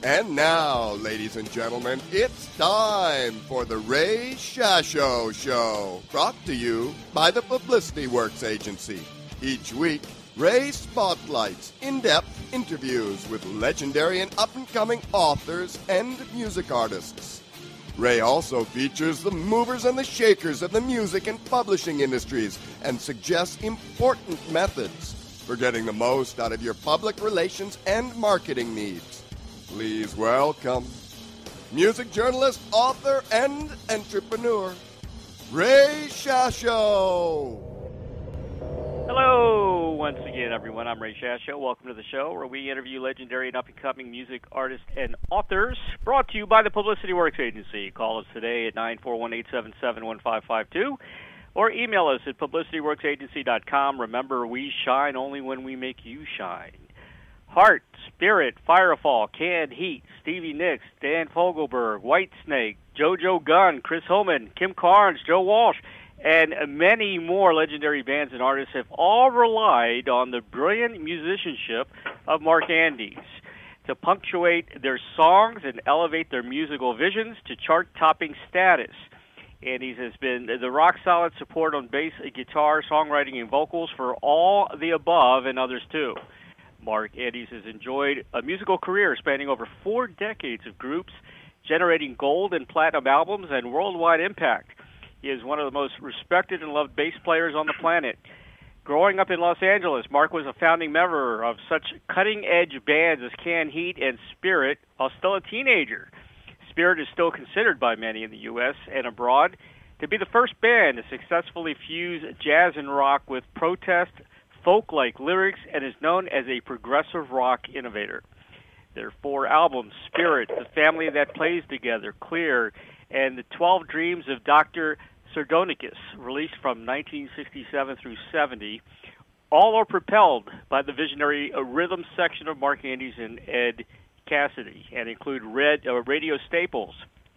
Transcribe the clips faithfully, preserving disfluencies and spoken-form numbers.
And now, ladies and gentlemen, it's time for the Ray Shasho Show, brought to you by the Publicity Works Agency. Each week, Ray spotlights in-depth interviews with legendary and up-and-coming authors and music artists. Ray also features the movers and the shakers of the music and publishing industries and suggests important methods for getting the most out of your public relations and marketing needs. Please welcome music journalist, author, and entrepreneur, Ray Shasho. Hello, once again, everyone. I'm Ray Shasho. Welcome to the show where we interview legendary and up-and-coming music artists and authors, brought to you by the Publicity Works Agency. Call us today at nine four one, eight seven seven, one five five two or email us at publicity works agency dot com. Remember, we shine only when we make you shine. Heart, Spirit, Firefall, Canned Heat, Stevie Nicks, Dan Fogelberg, Whitesnake, JoJo Gunn, Chris Hillman, Kim Carnes, Joe Walsh, and many more legendary bands and artists have all relied on the brilliant musicianship of Mark Andes to punctuate their songs and elevate their musical visions to chart-topping status. Andes has been the rock-solid support on bass, guitar, songwriting, and vocals for all the above and others too. Mark Andes has enjoyed a musical career spanning over four decades of groups, generating gold and platinum albums and worldwide impact. He is one of the most respected and loved bass players on the planet. Growing up in Los Angeles, Mark was a founding member of such cutting-edge bands as Canned Heat and Spirit while still a teenager. Spirit is still considered by many in the U S and abroad to be the first band to successfully fuse jazz and rock with protest, folk-like lyrics, and is known as a progressive rock innovator. Their four albums, Spirit, The Family That Plays Together, Clear, and The Twelve Dreams of Doctor Sardonicus, released from nineteen sixty-seven through seventy, all are propelled by the visionary rhythm section of Mark Andes and Ed Cassidy, and include red, uh, radio staples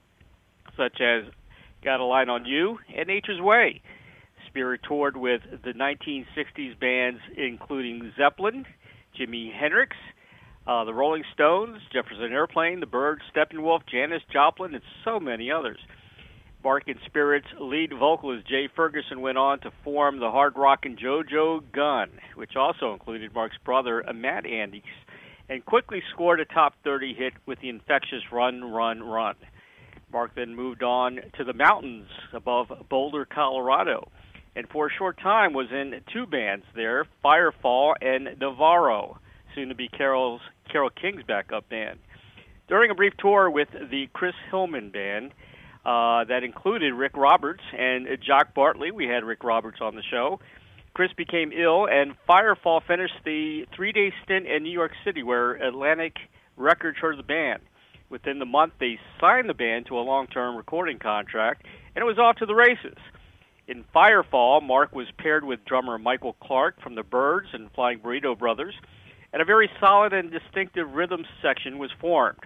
such as Got a Line on You and Nature's Way. Spirit toured with the nineteen sixties bands including Zeppelin, Jimi Hendrix, uh, the Rolling Stones, Jefferson Airplane, the Byrds, Steppenwolf, Janis Joplin, and so many others. Mark and Spirit's lead vocalist Jay Ferguson went on to form the hard rockin' JoJo Gunn, which also included Mark's brother Matt Andes, and quickly scored a top thirty hit with the infectious Run, Run, Run. Mark then moved on to the mountains above Boulder, Colorado, and for a short time was in two bands there, Firefall and Navarro, soon to be Carol's, Carole King's backup band. During a brief tour with the Chris Hillman Band, uh, that included Rick Roberts and Jock Bartley, we had Rick Roberts on the show, Chris became ill, and Firefall finished the three-day stint in New York City, where Atlantic Records heard the band. Within the month, they signed the band to a long-term recording contract, and it was off to the races. In Firefall, Mark was paired with drummer Michael Clark from the Byrds and Flying Burrito Brothers, and a very solid and distinctive rhythm section was formed.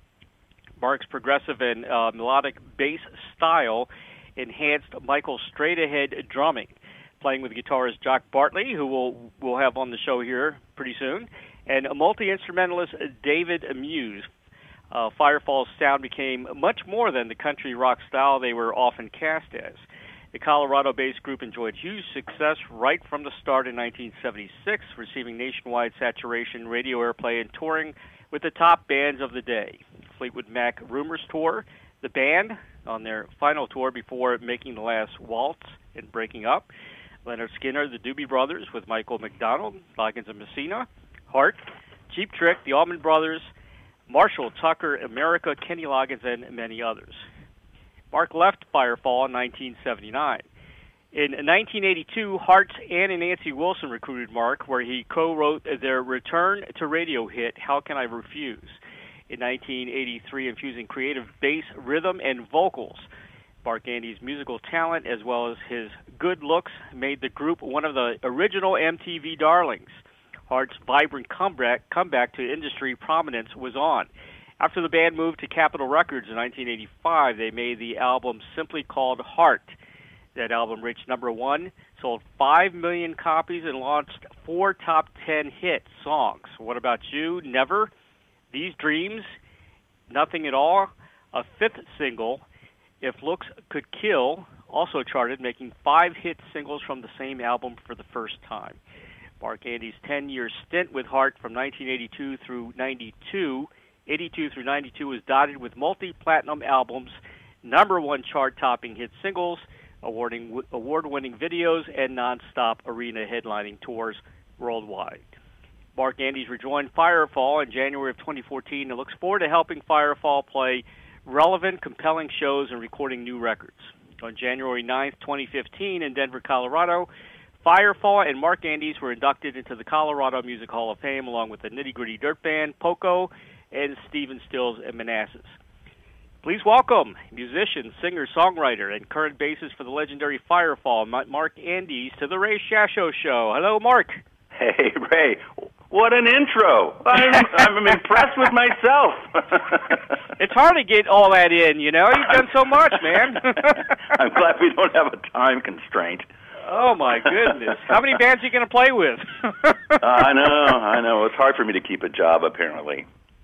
Mark's progressive and uh, melodic bass style enhanced Michael's straight-ahead drumming, playing with guitarist Jock Bartley, who we'll, we'll have on the show here pretty soon, and a multi-instrumentalist David Muse. Uh, Firefall's sound became much more than the country rock style they were often cast as. The Colorado-based group enjoyed huge success right from the start in nineteen seventy-six, receiving nationwide saturation, radio airplay, and touring with the top bands of the day. Fleetwood Mac Rumors Tour, the band on their final tour before making the last waltz and breaking up. Leonard Skinner, the Doobie Brothers with Michael McDonald, Loggins and Messina, Heart, Cheap Trick, the Allman Brothers, Marshall Tucker, America, Kenny Loggins, and many others. Mark left Firefall in nineteen seventy-nine. In nineteen eighty-two, Heart's Ann and Nancy Wilson recruited Mark, where he co-wrote their return to radio hit, How Can I Refuse? In nineteen eighty-three, infusing creative bass, rhythm, and vocals. Mark Andes' musical talent, as well as his good looks, made the group one of the original M T V darlings. Heart's vibrant comeback, comeback to industry prominence was on. After the band moved to Capitol Records in nineteen eighty-five, they made the album simply called Heart. That album reached number one, sold five million copies, and launched four top ten hit songs. What About You, Never, These Dreams, Nothing at All, a fifth single, If Looks Could Kill, also charted, making five hit singles from the same album for the first time. Mark Andy's ten-year stint with Heart from nineteen eighty-two through ninety-two, eighty-two through ninety-two was dotted with multi-platinum albums, number one chart-topping hit singles, awarding award-winning videos, and non-stop arena headlining tours worldwide. Mark Andy's rejoined Firefall in January of twenty fourteen and looks forward to helping Firefall play relevant, compelling shows and recording new records. On January ninth, twenty fifteen, in Denver, Colorado, Firefall and Mark Andy's were inducted into the Colorado Music Hall of Fame along with the Nitty Gritty Dirt Band, Poco, and Stephen Stills and Manassas. Please welcome musician, singer, songwriter, and current bassist for the legendary Firefall, Mark Andy's, to the Ray Shasho Show. Hello, Mark. Hey, Ray. What an intro. I'm, I'm impressed with myself. It's hard to get all that in, you know. You've done so much, man. I'm glad we don't have a time constraint. Oh, my goodness. How many bands are you going to play with? uh, I know, I know. It's hard for me to keep a job, apparently.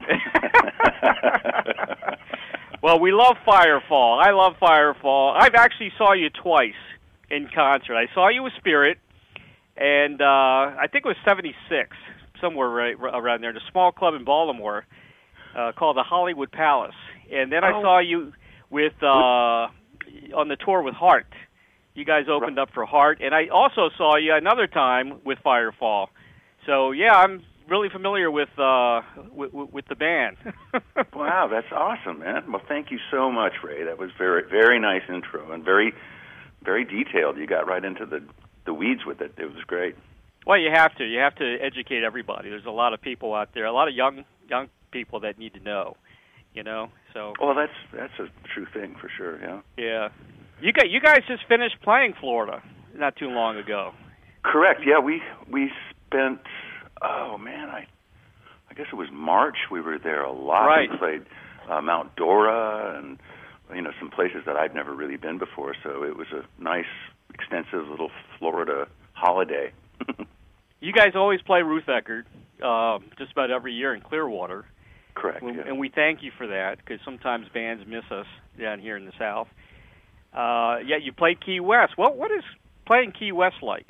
Well, we love Firefall. I love Firefall. I've actually saw you twice in concert. I saw you with Spirit, and uh, I think it was seventy-six, somewhere right around there, in a small club in Baltimore uh, called the Hollywood Palace. And then I oh. saw you with uh, on the tour with Heart. You guys opened right. up for Heart, and I also saw you another time with Firefall. So, yeah, I'm really familiar with uh, with, with the band. Wow, that's awesome, man. Well, thank you so much, Ray. That was very, very nice intro and very, very detailed. You got right into the, the weeds with it. It was great. Well, you have to. You have to educate everybody. There's a lot of people out there, a lot of young young people that need to know, you know. So. Well, that's that's a true thing for sure. Yeah. Yeah. You got you guys just finished playing Florida not too long ago. Correct. Yeah, we we spent. Oh man, I I guess it was March. We were there a lot. Right. We played uh, Mount Dora and you know some places that I'd never really been before. So it was a nice, extensive little Florida holiday. You guys always play Ruth Eckerd um, just about every year in Clearwater. Correct. And, yeah. and we thank you for that because sometimes bands miss us down here in the South. Uh, yeah, you played Key West. What what is playing Key West like?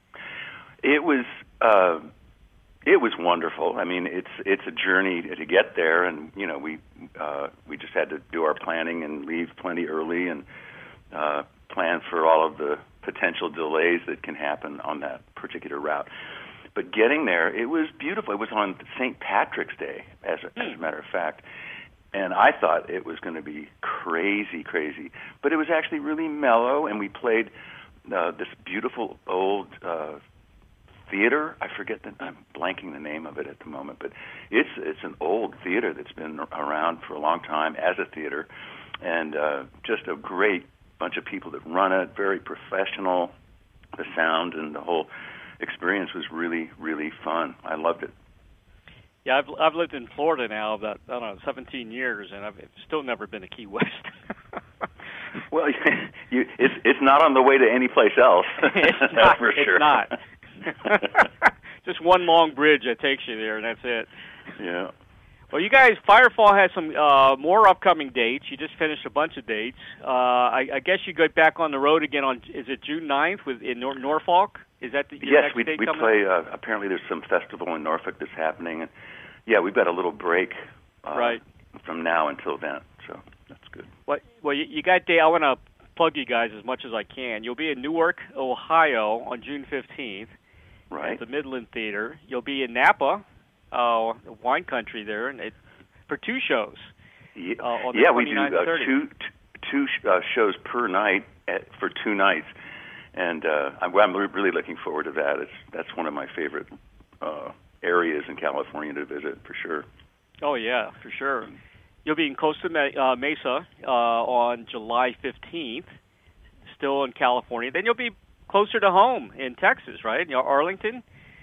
It was. Uh, It was wonderful. I mean, it's it's a journey to get there, and you know, we uh, we just had to do our planning and leave plenty early, and uh, plan for all of the potential delays that can happen on that particular route. But getting there, it was beautiful. It was on Saint Patrick's Day, as a, as a matter of fact, and I thought it was going to be crazy, crazy. But it was actually really mellow, and we played uh, this beautiful old. Uh, Theater, I forget the. I'm blanking the name of it at the moment, but it's it's an old theater that's been around for a long time as a theater, and uh, just a great bunch of people that run it. Very professional. The sound and the whole experience was really really fun. I loved it. Yeah, I've I've lived in Florida now about I don't know seventeen years, and I've still never been to Key West. Well, you, it's it's not on the way to any place else. It's That's not, for sure. It's not. Just one long bridge that takes you there, and that's it. Yeah. Well, you guys, Firefall has some uh, more upcoming dates. You just finished a bunch of dates. Uh, I, I guess you go back on the road again on, is it June ninth with, in Nor- Norfolk? Is that the your yes, next we, date we coming play, uh, apparently there's some festival in Norfolk that's happening. And yeah, we've got a little break uh, right. from now until then, so that's good. Well, well you, you got day. I want to plug you guys as much as I can. You'll be in Newark, Ohio on June fifteenth. Right. At the Midland Theater. You'll be in Napa, uh, wine country there, and it, for two shows. Yeah, uh, on the yeah we do uh, two two uh, shows per night at, for two nights, and uh, I'm, I'm really looking forward to that. It's that's one of my favorite uh, areas in California to visit for sure. Oh yeah, for sure. You'll be in Costa Mesa uh, on July fifteenth, still in California. Then you'll be closer to home in Texas, right? You know, Arlington?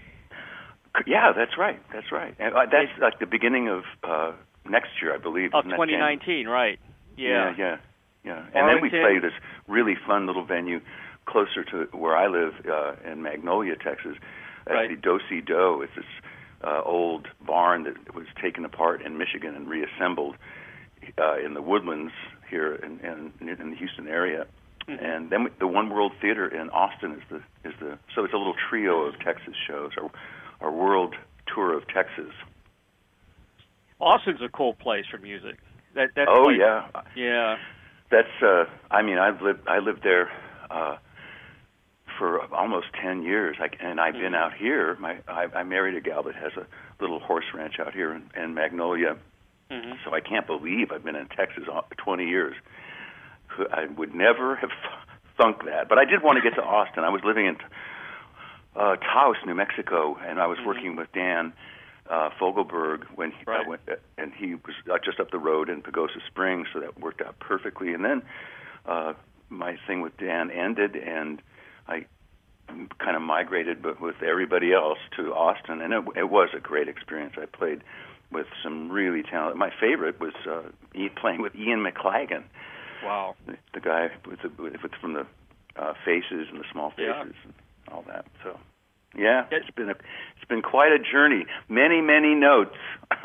Yeah, that's right. That's right. And, uh, that's it's, like the beginning of uh, next year, I believe. Of twenty nineteen, right. Yeah. Yeah, yeah, yeah. And Arlington. Then we play this really fun little venue closer to where I live uh, in Magnolia, Texas, at right. the Do-Si Do. It's this uh, old barn that was taken apart in Michigan and reassembled. uh, in the Woodlands here in, in, in the Houston area. Mm-hmm. And then we, the One World Theater in Austin is the is the so it's a little trio of Texas shows. Our, our world tour of Texas. Austin's a cool place for music. That that's oh like, yeah, yeah. That's uh, I mean I've lived I lived there uh, for almost ten years. I, and I've mm-hmm. been out here. My I, I married a gal that has a little horse ranch out here in, in Magnolia. Mm-hmm. So I can't believe I've been in Texas twenty years. I would never have thunk that, but I did want to get to Austin. I was living in uh, Taos, New Mexico, and I was mm-hmm. working with Dan uh, Fogelberg when he, right. I went, uh, and he was uh, just up the road in Pagosa Springs, so that worked out perfectly. And then uh, my thing with Dan ended, and I kind of migrated, but with everybody else, to Austin, and it, it was a great experience. I played with some really talented. My favorite was uh, playing with Ian McLagan. Wow. The, the guy with the with from the uh, Faces and the Small Faces yeah. and all that. So, yeah, it's been a it's been quite a journey. Many many notes.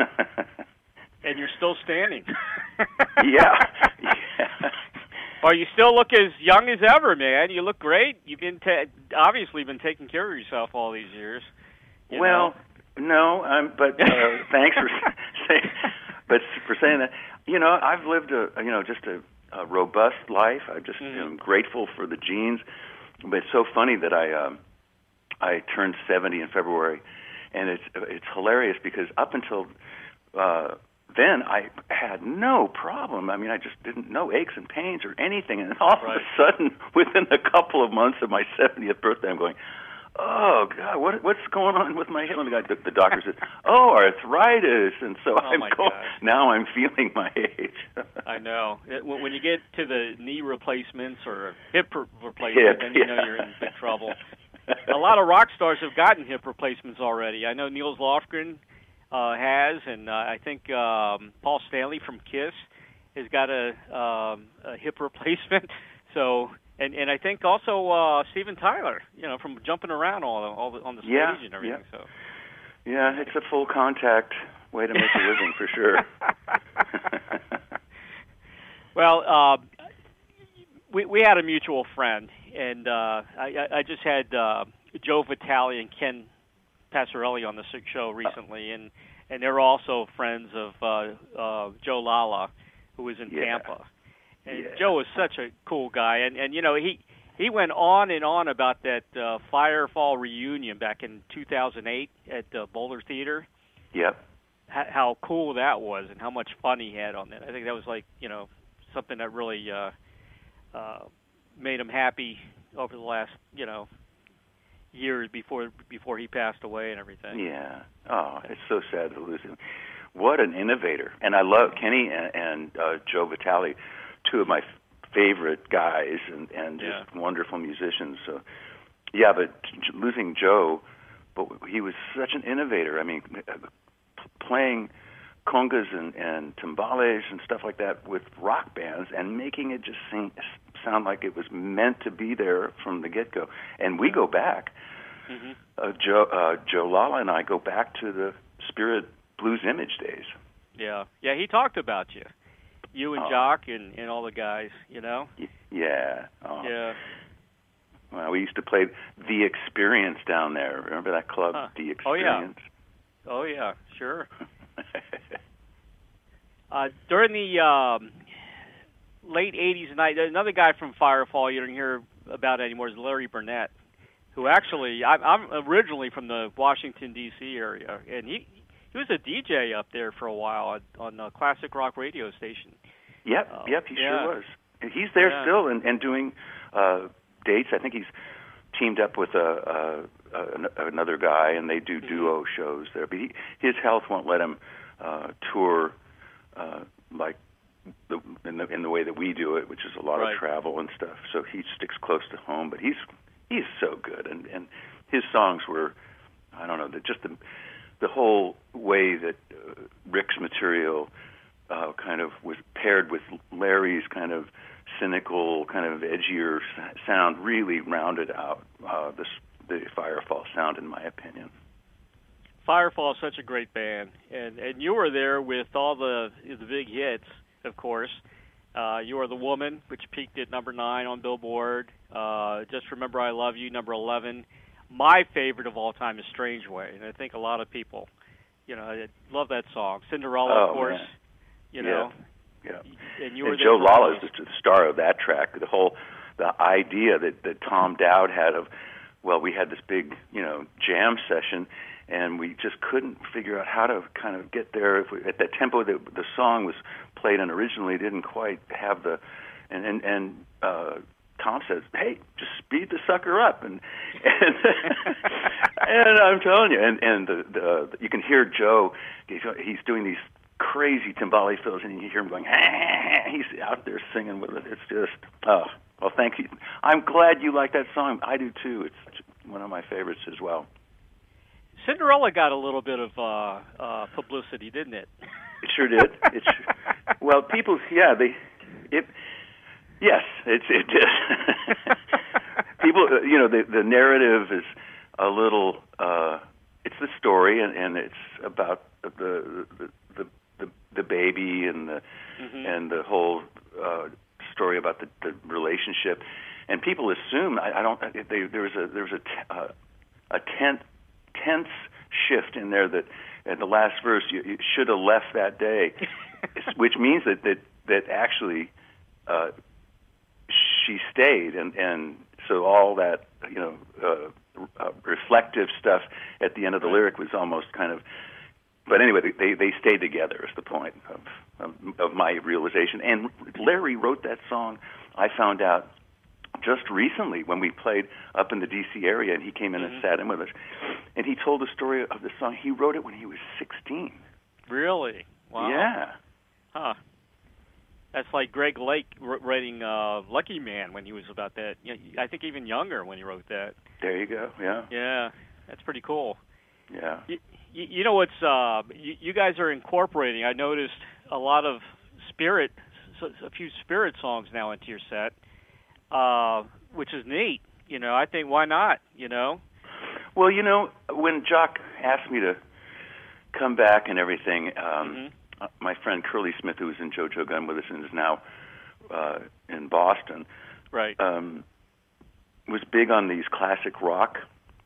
And you're still standing. yeah. yeah. Well, you still look as young as ever, man. You look great. You've been ta- obviously been taking care of yourself all these years. You well, know? no, um, but uh, thanks for saying. But for saying that, you know, I've lived a you know just a. a robust life. I just mm-hmm. am grateful for the genes. But it's so funny that I um, I turned seventy in February, and it's it's hilarious because up until uh, then I had no problem. I mean, I just didn't know aches and pains or anything, and all right. of a sudden, within a couple of months of my seventieth birthday, I'm going, oh God, what what's going on with my hip? And the, guy, the, the doctor said, oh, arthritis, and so oh I'm going. Now I'm feeling my age. I know. It, when you get to the knee replacements or hip replacements, then you yeah. know you're in big trouble. A lot of rock stars have gotten hip replacements already. I know Niels Lofgren uh, has, and uh, I think um, Paul Stanley from Kiss has got a, um, a hip replacement. So. And and I think also uh, Steven Tyler, you know, from jumping around all, all the, on the stage yeah, and everything. Yeah. So, yeah, it's a full contact way to make a living for sure. Well, uh, we we had a mutual friend, and uh, I I just had uh, Joe Vitale and Ken Passarelli on the Sick Show recently, and and they're also friends of uh, uh, Joe Lala, who was in yeah. Tampa. And yeah. Joe was such a cool guy, and and you know he he went on and on about that uh, Firefall reunion back in two thousand eight at uh, Boulder Theater. Yep. H- how cool that was, and how much fun he had on that. I think that was like you know something that really uh, uh, made him happy over the last you know years before before he passed away and everything. Yeah. Oh, it's so sad to lose him. What an innovator! And I love Kenny and, and uh, Joe Vitale. Two of my f- favorite guys and, and just yeah. wonderful musicians. So, yeah, but j- losing Joe, but he was such an innovator. I mean, uh, playing congas and, and timbales and stuff like that with rock bands and making it just sing, sound like it was meant to be there from the get-go. And we go back. Mm-hmm. Uh, Joe, uh, Joe Lala and I go back to the Spirit Blues Image days. Yeah, yeah, he talked about you. You and oh. Jock and, and all the guys, you know? Yeah. Oh. Yeah. Well, we used to play The Experience down there. Remember that club, huh. The Experience? Oh, yeah. Oh, yeah, sure. uh, during the um, late eighties and nineties, another guy from Firefall you don't hear about anymore is Larry Burnett, who actually, I, I'm originally from the Washington, D C area, and he he was a D J up there for a while on a classic rock radio station. Yep, uh, yep, he yeah. sure was. And he's there yeah. still and, and doing uh, dates. I think he's teamed up with a, a, a another guy, and they do duo mm-hmm. shows there. But he, his health won't let him uh, tour uh, like the, in the in the way that we do it, which is a lot right. of travel and stuff. So he sticks close to home. But he's he's so good, and and his songs were, I don't know, the, just the the whole way that uh, Rick's material uh, kind of was paired with Larry's kind of cynical, kind of edgier sound really rounded out uh, this, the Firefall sound, in my opinion. Firefall is such a great band, and and you were there with all the the big hits. of course. Uh, You Are the Woman, which peaked at number nine on Billboard. Uh, Just Remember I Love You, number eleven. My favorite of all time is Strange Way, and I think a lot of people, you know, love that song. Cinderella, oh, of course, man. you know. Yeah, yeah. And, you were and Joe there Lala is the star of that track. The whole, the idea that, that Tom Dowd had of, well, we had this big, you know, jam session, and we just couldn't figure out how to kind of get there. If we, at that tempo that the song was played in originally, didn't quite have the, and and, and uh, Tom says, "Hey, just speed the sucker up," and and, and I'm telling you, and and the, the you can hear Joe, he's, he's doing these crazy timbale fills, and you hear him going, ah, he's out there singing with it. It's just, oh, well, thank you. I'm glad you like that song. I do too. It's one of my favorites as well. Cinderella got a little bit of uh, uh, publicity, didn't it? It sure did. It sure, well, people, yeah, they, it, yes, it's it did. People, you know, the the narrative is a little. Uh, it's the story, and, and it's about the the, the the the baby and the mm-hmm. and the whole uh, story about the, the relationship. And people assume I, I don't. They, there was a there was a t- uh, a tense tense shift in there that at the last verse you, you should have left that day, which means that that that actually uh, she stayed, and and so all that you know uh, uh, reflective stuff at the end of the lyric was almost kind of. But anyway, they they stayed together is the point of of, of my realization. And Larry wrote that song. I found out just recently when we played up in the D C area, and he came in mm-hmm. and sat in with us, and he told the story of the song. He wrote it when he was sixteen. Really? Wow. Yeah. Huh. That's like Greg Lake writing uh, Lucky Man when he was about that. You know, I think even younger when he wrote that. There you go. Yeah. Yeah. That's pretty cool. Yeah. You, you know what's uh, you, you guys are incorporating. I noticed a lot of spirit, a few spirit songs now into your set. Uh, which is neat, you know. I think why not, you know? Well, you know, when Jock asked me to come back and everything, um, mm-hmm. my friend Curly Smith, who was in JoJo Gunn with us and is now uh, in Boston, right, um, was big on these classic rock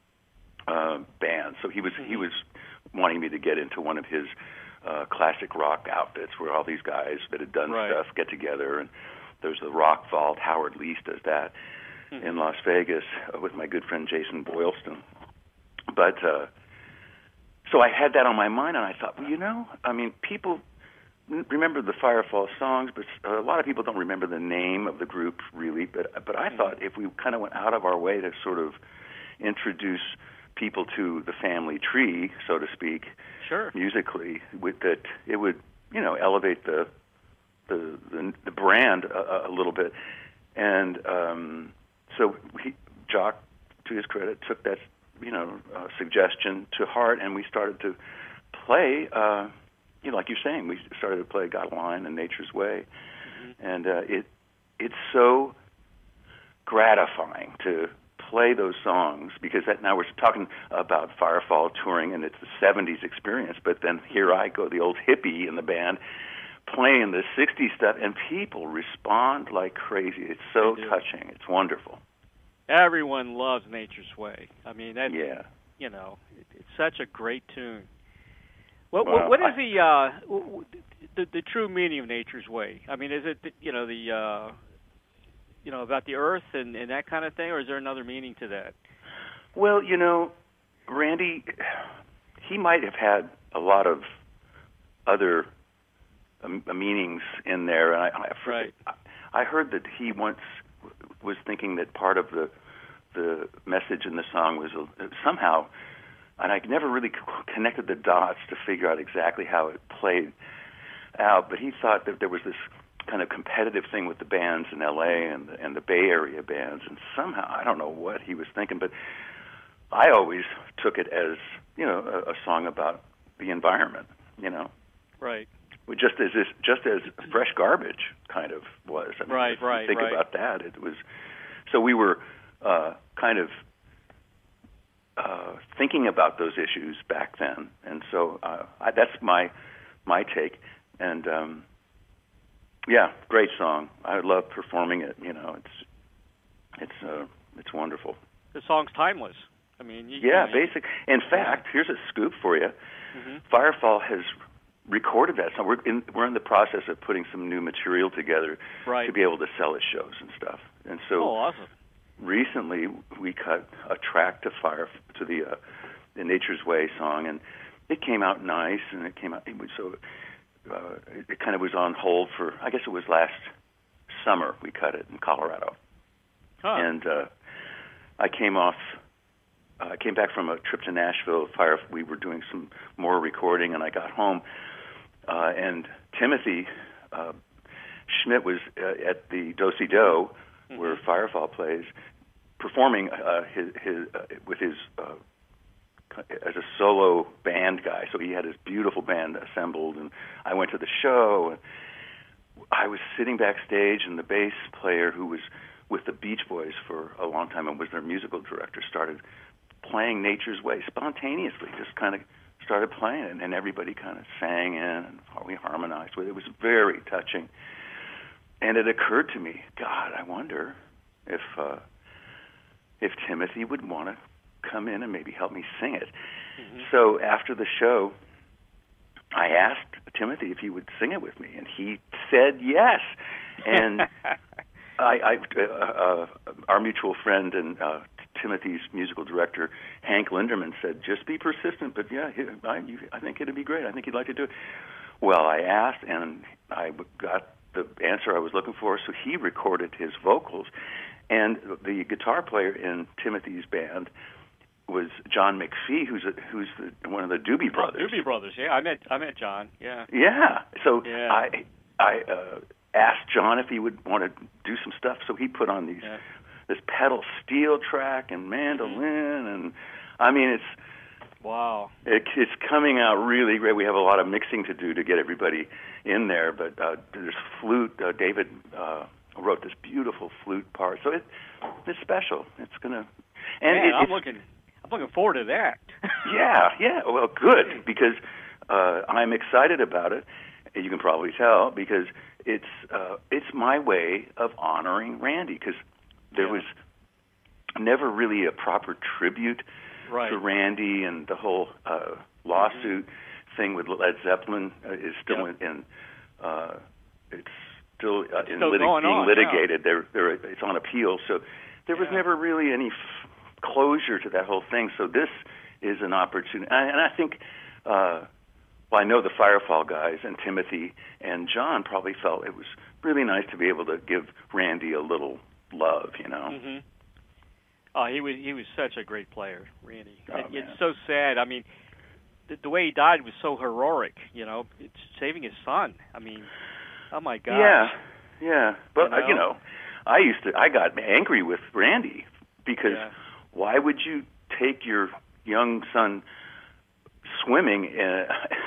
uh, bands. So he was mm-hmm. he was wanting me to get into one of his uh, classic rock outfits, where all these guys that had done right. stuff get together and. There's the Rock Vault. Howard Leese does that mm-hmm. in Las Vegas uh, with my good friend Jason Boylston. But uh, so I had that on my mind, and I thought, well, you know, I mean, people remember the Firefall songs, but a lot of people don't remember the name of the group really. But but I mm-hmm. thought if we kind of went out of our way to sort of introduce people to the family tree, so to speak, sure, musically, with that it would, you know, elevate the The, the the brand a, a little bit, and um, so he, Jock, to his credit, took that you know uh, suggestion to heart, and we started to play. Uh, you know, like you're saying, we started to play "Got a Line" and "Nature's Way," mm-hmm. and uh, it it's so gratifying to play those songs because that now we're talking about Firefall touring, and it's the seventies experience. But then here I go, the old hippie in the band. Playing the sixties stuff, and people respond like crazy. It's so touching. It's wonderful. Everyone loves Nature's Way. I mean, that, yeah. you know, it, it's such a great tune. What, well, what, what is I, the, uh, the the true meaning of Nature's Way? I mean, is it, you know, the, uh, you know, about the earth and, and that kind of thing, or is there another meaning to that? Well, you know, Randy, he might have had a lot of other Uh, meanings in there, and I, I, right. I heard that he once was thinking that part of the the message in the song was uh, somehow, and I never really connected the dots to figure out exactly how it played out. But he thought that there was this kind of competitive thing with the bands in L A and the, and the Bay Area bands, and somehow I don't know what he was thinking, but I always took it as you know a, a song about the environment, you know, right. Just as this, just as Fresh Garbage kind of was. I mean, right, right, think right. about that. It was so we were uh, kind of uh, thinking about those issues back then, and so uh, I, that's my my take. And um, Yeah, great song. I love performing it. You know, it's it's uh, it's wonderful. The song's timeless. I mean, you, yeah, you know, basic. In fact, here's a scoop for you. Mm-hmm. Firefall has recorded that song. We're in we're in the process of putting some new material together right. to be able to sell at shows and stuff. And so, oh, awesome. Recently, we cut a track to Fire to the uh, the Nature's Way song, and it came out nice. And it came out it was so uh, it, it kind of was on hold for I guess it was last summer. We cut it in Colorado, huh. and uh, I came off. Uh, I came back from a trip to Nashville. Fire. We were doing some more recording, and I got home. Uh, and Timothy uh, Schmidt was uh, at the Do-Si-Do, mm-hmm. where Firefall plays, performing uh, his, his uh, with his uh, as a solo band guy. So he had his beautiful band assembled, and I went to the show. And I was sitting backstage, and the bass player, who was with the Beach Boys for a long time and was their musical director, started playing Nature's Way spontaneously, just kind of started playing it, and everybody kind of sang in, and we harmonized with it. It was very touching. And it occurred to me, God, I wonder if uh, if Timothy would want to come in and maybe help me sing it. Mm-hmm. So after the show, I asked Timothy if he would sing it with me, and he said yes. And I, I uh, uh, our mutual friend and uh, Timothy's musical director, Hank Linderman, said, just be persistent, but yeah, he, I, you, I think it'd be great. I think he'd like to do it. Well, I asked, and I got the answer I was looking for, so he recorded his vocals. And the guitar player in Timothy's band was John McPhee, who's a, who's the, one of the Doobie Brothers. Oh, Doobie Brothers, yeah. I met I met John, yeah. Yeah. So yeah. I I uh, asked John if he would want to do some stuff, so he put on these yeah. this pedal steel track and mandolin, mm-hmm. and I mean it's wow. It, it's coming out really great. We have a lot of mixing to do to get everybody in there, but uh, there's flute. Uh, David uh, wrote this beautiful flute part, so it it's special. It's gonna. And Man, it, I'm looking. I'm looking forward to that. yeah, yeah. Well, good, because uh, I'm excited about it. You can probably tell, because it's uh, it's my way of honoring Randy, because there yeah. was never really a proper tribute right. to Randy, and the whole uh, lawsuit mm-hmm. thing with Led Zeppelin uh, is still yep. in, in uh, it's still, uh, it's in still lit- being on, litigated. Yeah. There, there, it's on appeal, so there was yeah. never really any f- closure to that whole thing. So this is an opportunity, and I think. Uh, Well, I know the Firefall guys and Timothy and John probably felt it was really nice to be able to give Randy a little love, you know. Mm-hmm. Oh, he was he was such a great player, Randy. Oh, it, it's so sad. I mean, the, the way he died was so heroic. You know, it's saving his son. I mean, oh my God. Yeah, yeah. But you know? Uh, you know, I used to. I got angry with Randy because yeah. why would you take your young son swimming in,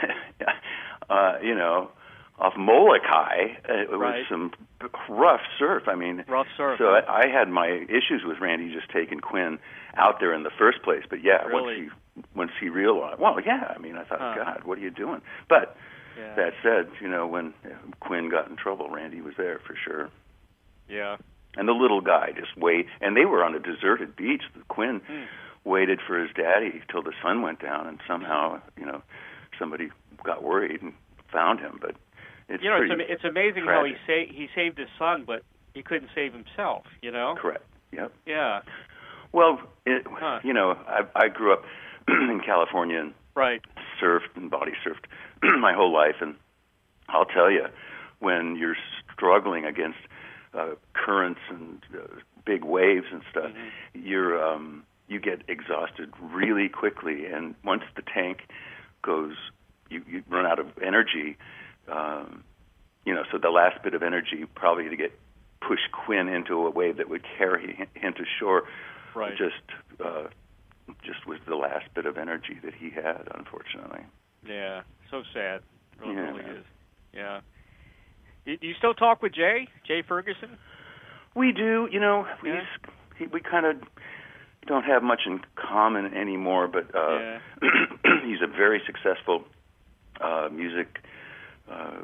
uh, you know, off Molokai? It was right. some rough surf. I mean, rough surf. So huh? I, I had my issues with Randy just taking Quinn out there in the first place. But yeah, really? once he once he realized, well, yeah. I mean, I thought, huh. God, what are you doing? But yeah. that said, you know, when Quinn got in trouble, Randy was there for sure. Yeah. And the little guy just wait, and they were on a deserted beach. Quinn hmm. waited for his daddy till the sun went down, and somehow, you know, somebody got worried and found him. But it's you know, pretty it's, it's amazing tragic. how he sa- he saved his son, but he couldn't save himself. You know. Correct. Yep. Yeah. Well, it, huh. you know, I, I grew up in California and right. surfed and body surfed my whole life, and I'll tell you, when you're struggling against uh, currents and uh, big waves and stuff, mm-hmm. you're um, you get exhausted really quickly, and once the tank goes, you, you run out of energy. Um, you know, so the last bit of energy probably to get push Quinn into a wave that would carry him to shore, right. just uh, just was the last bit of energy that he had, unfortunately. Yeah, so sad. It really, yeah, really is. Yeah. Do you still talk with Jay, Jay Ferguson? We do. You know, we yeah. he, we kind of don't have much in common anymore, but uh, yeah. he's a very successful uh, music. Uh,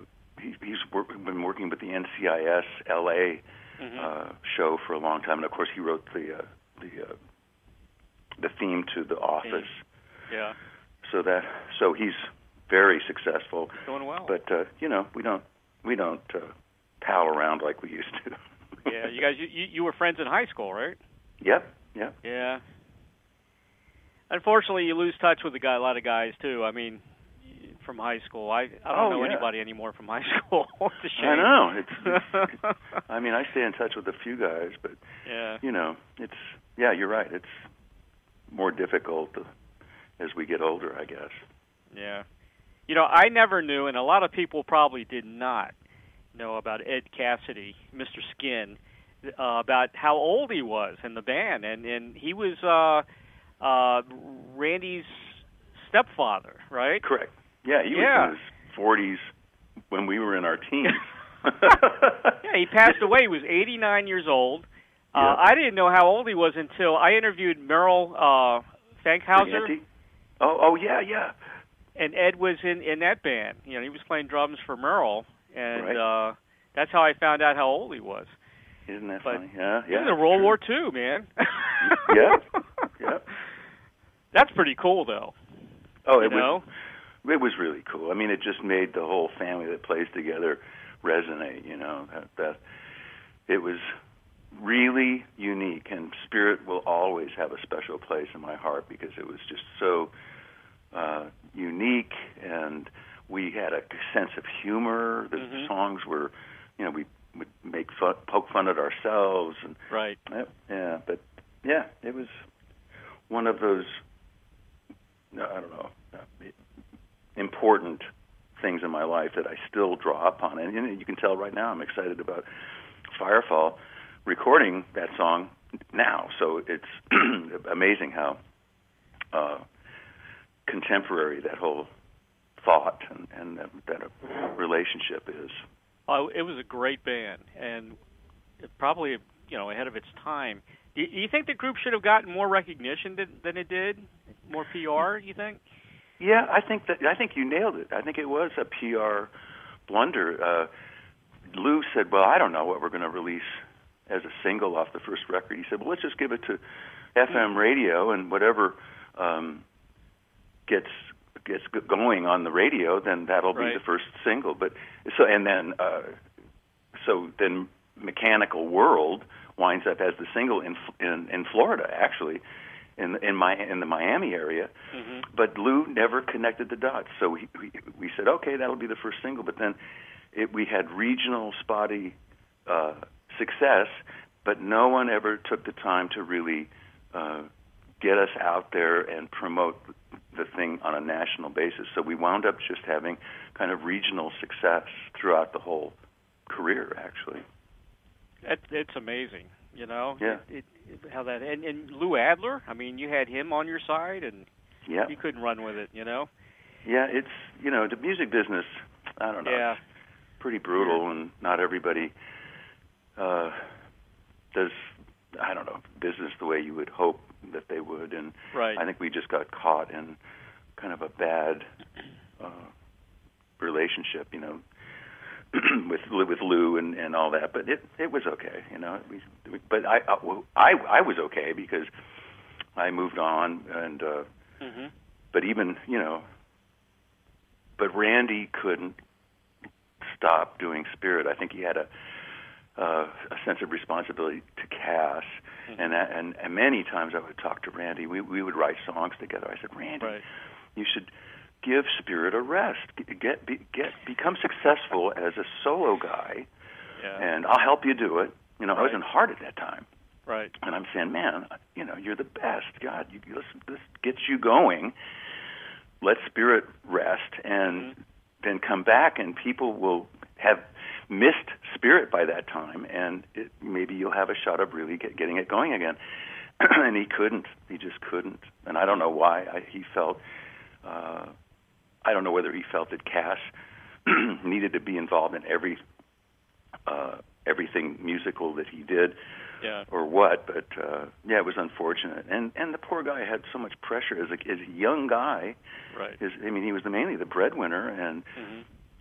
he, he's work, been working with the N C I S L A mm-hmm. uh, show for a long time, and of course he wrote the uh, the uh, the theme to The Office. Yeah. So that so he's very successful. Doing well. But uh, you know, we don't we don't uh, pal around like we used to. Yeah, you guys, you you were friends in high school, right? Yep. Yep. Yeah. Unfortunately, you lose touch with a guy, a lot of guys too. I mean, from high school, I I don't oh, know yeah. anybody anymore from high school. It's a shame. I know. It's, it's. I mean, I stay in touch with a few guys, but yeah, you know, it's yeah. You're right. It's more difficult to, as we get older, I guess. Yeah. You know, I never knew, and a lot of people probably did not know about Ed Cassidy, Mister Skin, uh, about how old he was in the band, and and he was uh, uh, Randy's stepfather, right? Correct. Yeah, he yeah. was in his forties when we were in our teens. Yeah, he passed away. He was eighty-nine years old. Uh, yeah. I didn't know how old he was until I interviewed Merle uh, Fankhauser. Oh, oh yeah, yeah. And Ed was in, in that band. You know, he was playing drums for Merle, and right. uh, that's how I found out how old he was. Isn't that but funny? Yeah, he yeah. was in World sure. War Two, man. Yeah, yeah. That's pretty cool, though. Oh, you it know? was. It was really cool. I mean, it just made the whole family that plays together resonate. You know, that, that it was really unique, and Spirit will always have a special place in my heart because it was just so uh, unique, and we had a sense of humor. The mm-hmm. songs were, you know, we would make fun, poke fun at ourselves, and right. Yeah, yeah, but yeah, it was one of those. I don't know, important things in my life that I still draw upon, and, and you can tell right now I'm excited about Firefall recording that song now. So it's amazing how uh, contemporary that whole thought and, and that, that relationship is. Oh, it was a great band, and probably, you know, ahead of its time. Do you think the group should have gotten more recognition than, than it did? More P R, you think? Yeah, I think that I think you nailed it. I think it was a P R blunder. Uh, Lou said, "Well, I don't know what we're going to release as a single off the first record." He said, "Well, let's just give it to F M radio, and whatever um, gets gets going on the radio, then that'll right. be the first single." But so and then uh, so then Mechanical World winds up as the single in in, in Florida, actually, in in my in the Miami area. Mm-hmm. But Lou never connected the dots, so we, we we said, okay, that'll be the first single. But then it, we had regional spotty uh, success, but no one ever took the time to really uh, get us out there and promote the thing on a national basis. So we wound up just having kind of regional success throughout the whole career, actually. It, it's amazing, you know. Yeah. It, it, how that and, and Lou Adler. I mean, you had him on your side, and yeah. you couldn't run with it, you know. Yeah, it's you know the music business. I don't know. Yeah. It's pretty brutal, and not everybody uh, does. I don't know business the way you would hope that they would, and right. I think we just got caught in kind of a bad uh, relationship, you know. with with Lou and, and all that, but it it was okay, you know. We, we, but I, I I was okay because I moved on, and uh, mm-hmm. but even you know, but Randy couldn't stop doing Spirit. I think he had a uh, a sense of responsibility to Cass, mm-hmm. and, and and many times I would talk to Randy. We we would write songs together. I said, Randy, right. you should give Spirit a rest. Get be, get become successful as a solo guy, yeah. and I'll help you do it. You know, right. I was in Heart at that time, right? And I'm saying, man, you know, you're the best. God, you, this this gets you going. Let Spirit rest, and mm-hmm. then come back, and people will have missed Spirit by that time, and it, maybe you'll have a shot of really get, getting it going again. And he couldn't. He just couldn't. And I don't know why. I, he felt. Uh, I don't know whether he felt that Cass needed to be involved in every uh, everything musical that he did, yeah. or what. But uh, yeah, it was unfortunate. And and the poor guy had so much pressure as a, as a young guy. Right. His, I mean, he was the, mainly the breadwinner, and mm-hmm.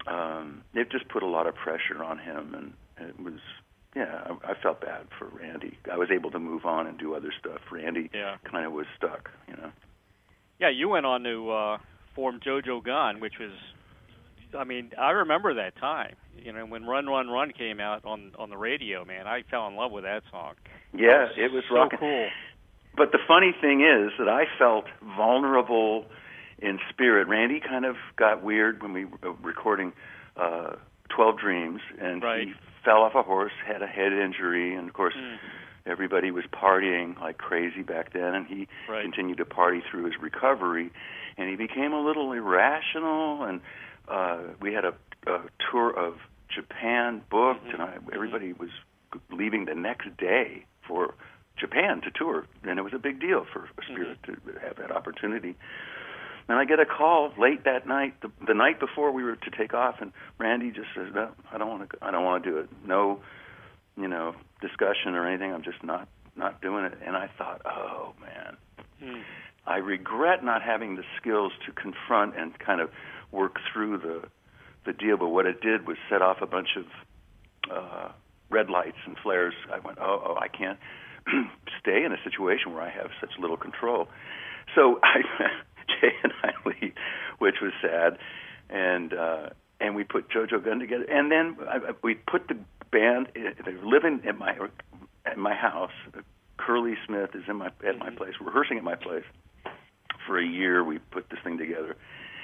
um, it just put a lot of pressure on him, and it was, yeah, I, I felt bad for Randy. I was able to move on and do other stuff. Randy yeah. kind of was stuck, you know. Yeah, you went on to uh, form JoJo Gunn, which was, I mean, I remember that time. You know, when Run, Run, Run came out on on the radio, man, I fell in love with that song. Yeah, was it was so rocking. cool. But the funny thing is that I felt vulnerable in spirit. Randy kind of got weird when we were recording uh, twelve Dreams, and right. he fell off a horse, had a head injury, and of course mm. everybody was partying like crazy back then, and he right. continued to party through his recovery, and he became a little irrational, and uh, we had a, a tour of Japan booked, mm-hmm. and I, everybody was leaving the next day for Japan to tour, and it was a big deal for Spirit mm-hmm. to have that opportunity. And I get a call late that night, the, the night before we were to take off, and Randy just says, "No, I don't want to. I don't want to do it. No, you know, discussion or anything. I'm just not not doing it." And I thought, "Oh man, mm. I regret not having the skills to confront and kind of work through the the deal." But what it did was set off a bunch of uh, red lights and flares. I went, "Oh, oh I can't stay in a situation where I have such little control." So I. Jay and I leave, which was sad, and uh, and we put JoJo Gunn together, and then I, we put the band. They were living at my at my house. Curly Smith is in my at my place, rehearsing at my place for a year. We put this thing together,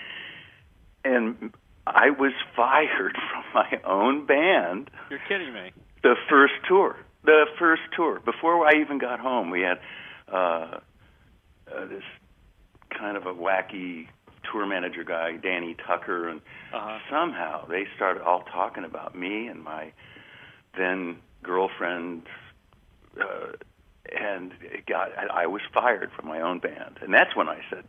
and I was fired from my own band. You're kidding me. The first tour, the first tour. Before I even got home, we had uh, uh, this. kind of a wacky tour manager guy, Danny Tucker, and uh-huh. somehow they started all talking about me and my then girlfriend, uh, and it got. I was fired from my own band, and that's when I said,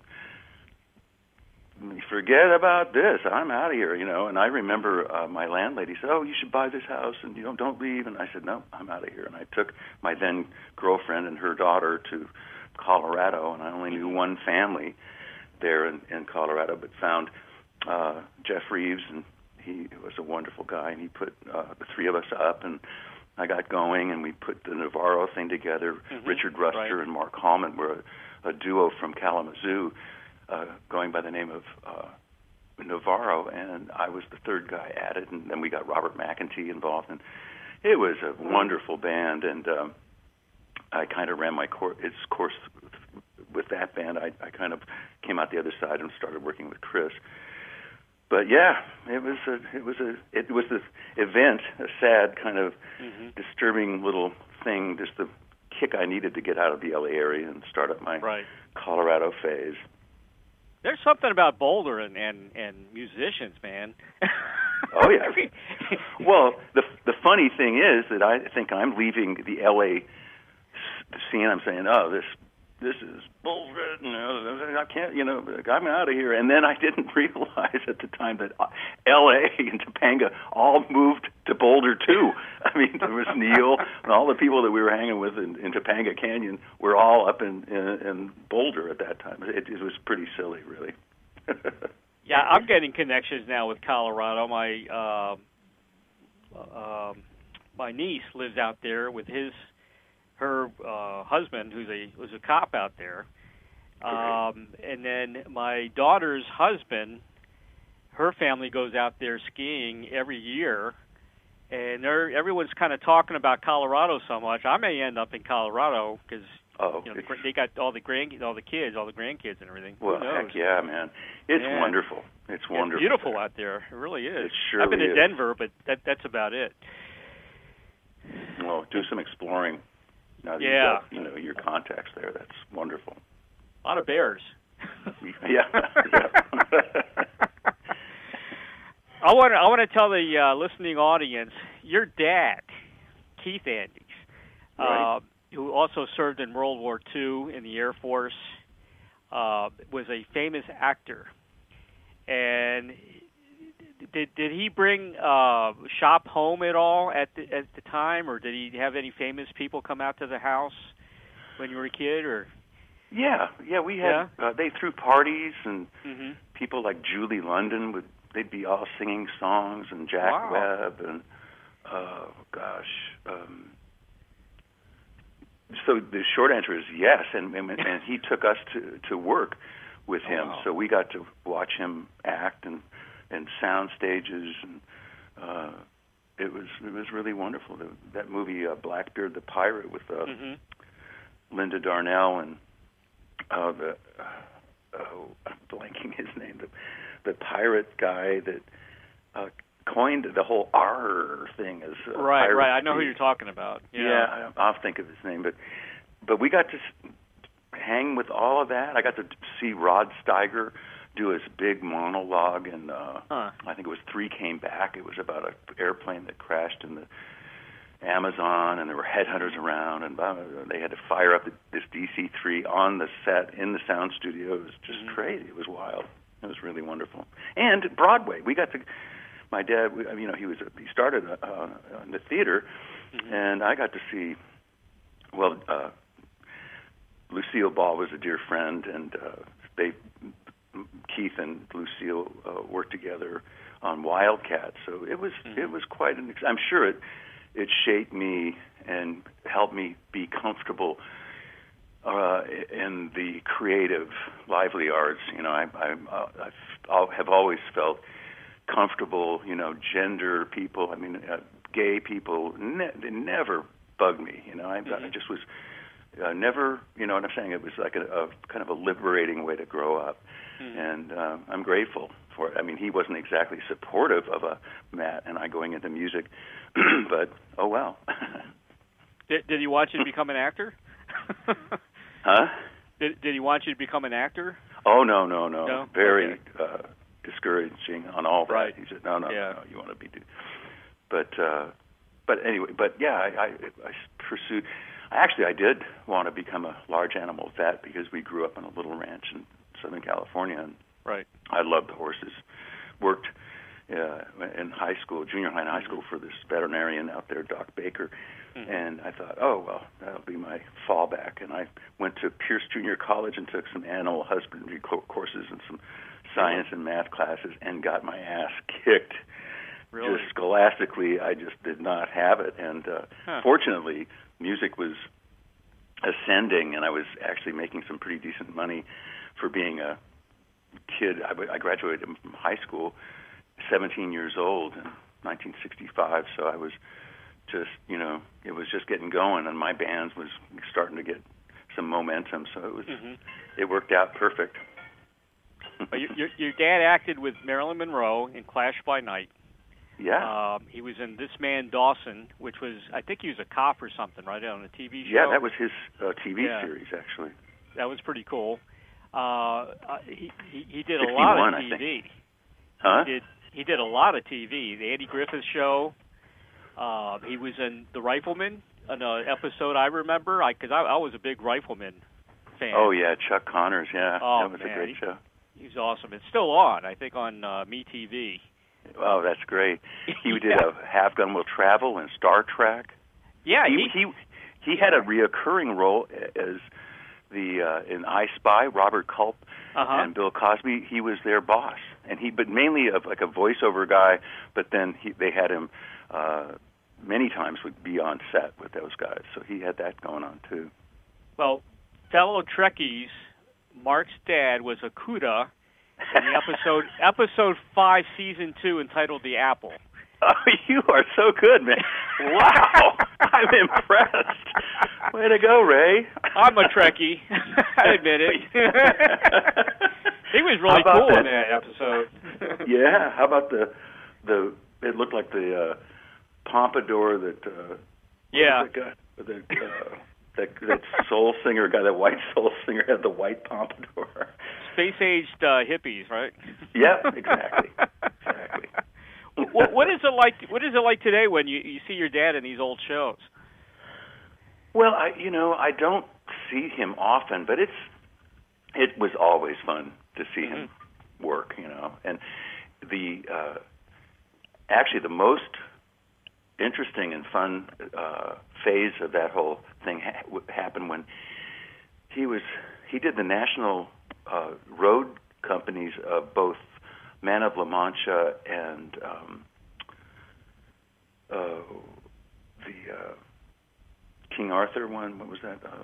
"Forget about this. I'm out of here." You know. And I remember uh, my landlady said, "Oh, you should buy this house, and you know, don't leave." And I said, "No, I'm out of here." And I took my then girlfriend and her daughter to Colorado, and I only knew one family there in, in Colorado, but found uh, Jeff Reeves, and he was a wonderful guy, and he put uh, the three of us up, and I got going, and we put the Navarro thing together. Mm-hmm. Richard Ruster right. and Mark Hallman were a, a duo from Kalamazoo, uh, going by the name of uh, Navarro, and I was the third guy added, and then we got Robert McEntee involved, and it was a wonderful band, and um, I kind of ran my course, its course with that band. I, I kind of came out the other side and started working with Chris. But yeah, it was a, it was a, it was this event, a sad kind of mm-hmm. disturbing little thing, just the kick I needed to get out of the L A area and start up my right. Colorado phase. There's something about Boulder and, and, and musicians, man. Oh yeah. Well, the the funny thing is that I think I'm leaving the L A scene. I'm saying, oh, this this is bullshit. You know, I can't, you know, I'm out of here. And then I didn't realize at the time that L A and Topanga all moved to Boulder too. I mean, there was Neil and all the people that we were hanging with in, in Topanga Canyon were all up in, in, in Boulder at that time. It, it was pretty silly, really. Yeah, I'm getting connections now with Colorado. My uh, uh, my niece lives out there with his. her uh, husband, who's a was a cop out there, um, and then my daughter's husband, her family goes out there skiing every year, and they're everyone's kind of talking about Colorado so much. I may end up in Colorado because oh, you know, they got all the grand, all the kids, all the grandkids, and everything. Well, heck yeah, man, it's yeah. wonderful. It's wonderful. It's beautiful out there. It really is. It surely I've been to is. Denver, but that that's about it. Well, do some exploring. Now that yeah. you've got, you know, your contacts there, that's wonderful. A lot of bears. yeah. yeah. I want to I want to tell the uh, listening audience, your dad, Keith Andes, right. uh, who also served in World War Two in the Air Force, uh, was a famous actor. And did did he bring uh, shop home at all at the, at the time, or did he have any famous people come out to the house when you were a kid? Or yeah, yeah, we had yeah? Uh, they threw parties, and mm-hmm. people like Julie London would they'd be all singing songs and Jack Wow. Webb and oh gosh. Um, so the short answer is yes, and and, and he took us to to work with him, Oh, wow. so we got to watch him act and and sound stages, and uh, it was it was really wonderful. The, that movie uh, Blackbeard the Pirate with uh, Mm-hmm. Linda Darnell and uh, the uh, oh I'm blanking his name, the the pirate guy that uh, coined the whole R thing as uh, Right, pirate right. I know who speak. you're talking about. Yeah. Yeah, I- I'll think of his name, but but we got to s- hang with all of that. I got to see Rod Steiger do his big monologue, and uh, Huh. I think it was Three Came Back. It was about an airplane that crashed in the Amazon, and there were headhunters around, and blah, blah, blah. They had to fire up this D C three on the set in the sound studio. It was just Mhm. crazy. It was wild. It was really wonderful. And Broadway, we got to. My dad, we- you know, he was he started uh, in the theater, Mhm. and I got to see. Well, uh, Lucille Ball was a dear friend, and uh, they Keith and Lucille uh, worked together on Wildcat. So it was Mhm. it was quite an. ex- I'm sure it it shaped me and helped me be comfortable uh, in the creative, lively arts. You know, I I I've, I have always felt comfortable. You know, gender people. I mean, uh, gay people. Ne- they never bugged me. You know, I, I Mhm. just was uh, never. You know what I'm saying? It was like a, a kind of a liberating way to grow up, Mhm. and uh, I'm grateful for it. I mean, he wasn't exactly supportive of a Matt and I going into music, but oh well. Did, did he want you to become an actor? Huh? Did, did he want you to become an actor? Oh no, no, no. No? Very Okay. uh, discouraging on all that. Right. He said, "No, no, Yeah. no, you want to be." But uh, but anyway, but yeah, I, I, I pursued. Actually, I did want to become a large animal vet because we grew up on a little ranch in Southern California, and Right. I loved the horses. Worked uh, in high school, junior high and high school, for this veterinarian out there, Doc Baker. Mhm. And I thought, oh, well, that'll be my fallback. And I went to Pierce Junior College and took some animal husbandry co- courses and some science and math classes and got my ass kicked. Really? Just scholastically, I just did not have it. And uh, Huh. fortunately, music was ascending, and I was actually making some pretty decent money for being a kid. I, I graduated from high school seventeen years old in nineteen sixty-five, so I was just, you know, it was just getting going, and my band was starting to get some momentum, so it was, Mhm. it worked out perfect. Well, your, your, your dad acted with Marilyn Monroe in Clash by Night. Yeah, Um, he was in This Man Dawson, which was, I think he was a cop or something, right, on a T V show. yeah, that was his uh, T V Yeah. series, actually. That was pretty cool. Uh, uh, he, he he did a lot sixty-one, of I T V. think. Huh? He did he did a lot of T V. The Andy Griffith Show. Uh, he was in The Rifleman, an uh, episode I remember, I because I, I was a big Rifleman fan. Oh, yeah, Chuck Connors, yeah, Oh, that was man. a great show. He's awesome. It's still on, I think, on uh, MeTV. Oh, that's great. He did Yeah. a Half Gun Will Travel and Star Trek. Yeah, he he he had a reoccurring role as the uh, in I Spy, Robert Culp uh-huh. and Bill Cosby. He was their boss, and he but mainly of like a voiceover guy. But then he, they had him uh, many times would be on set with those guys, so he had that going on too. Well, fellow Trekkies, Mark's dad was a Cuda in the episode episode five, season two, entitled "The Apple." Oh, you are so good, man! Wow, I'm impressed. Way to go, Ray. I'm a Trekkie. I admit it. He was really How about cool in that? that episode. Yeah, how about the the? It looked like the uh, pompadour that. Uh, Yeah. what was that guy? The, uh, that that soul singer guy, that white soul singer, had the white pompadour. Space-aged uh, hippies, right? Yeah, exactly. Exactly. what, what is it like? What is it like today when you you see your dad in these old shows? Well, I you know I don't see him often, but it's it was always fun to see Mm-hmm. him work, you know. And the uh, actually the most interesting and fun uh, phase of that whole thing ha- happened when he was he did the national uh, road companies of both Man of La Mancha and um, uh, the uh, King Arthur one. What was that? Uh,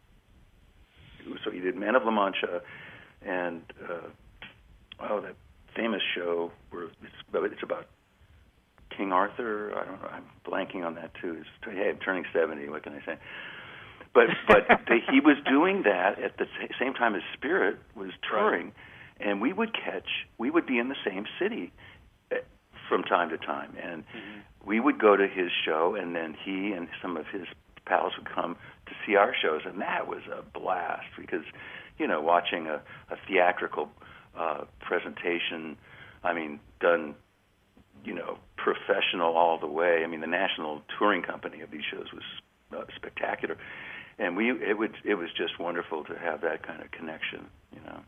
so he did Man of La Mancha and uh, oh, that famous show where it's, it's about King Arthur. I don't know. I'm blanking on that too. It's, hey, I'm turning seventy. What can I say? But but the, he was doing that at the same time as Spirit was touring, right. And we would catch. We would be in the same city from time to time, and mm-hmm. we would go to his show, and then he and some of his pals would come to see our shows, and that was a blast because, you know, watching a, a theatrical uh, presentation, I mean, done, you know, professional all the way. I mean, the national touring company of these shows was uh, spectacular, and we it would it was just wonderful to have that kind of connection, you know.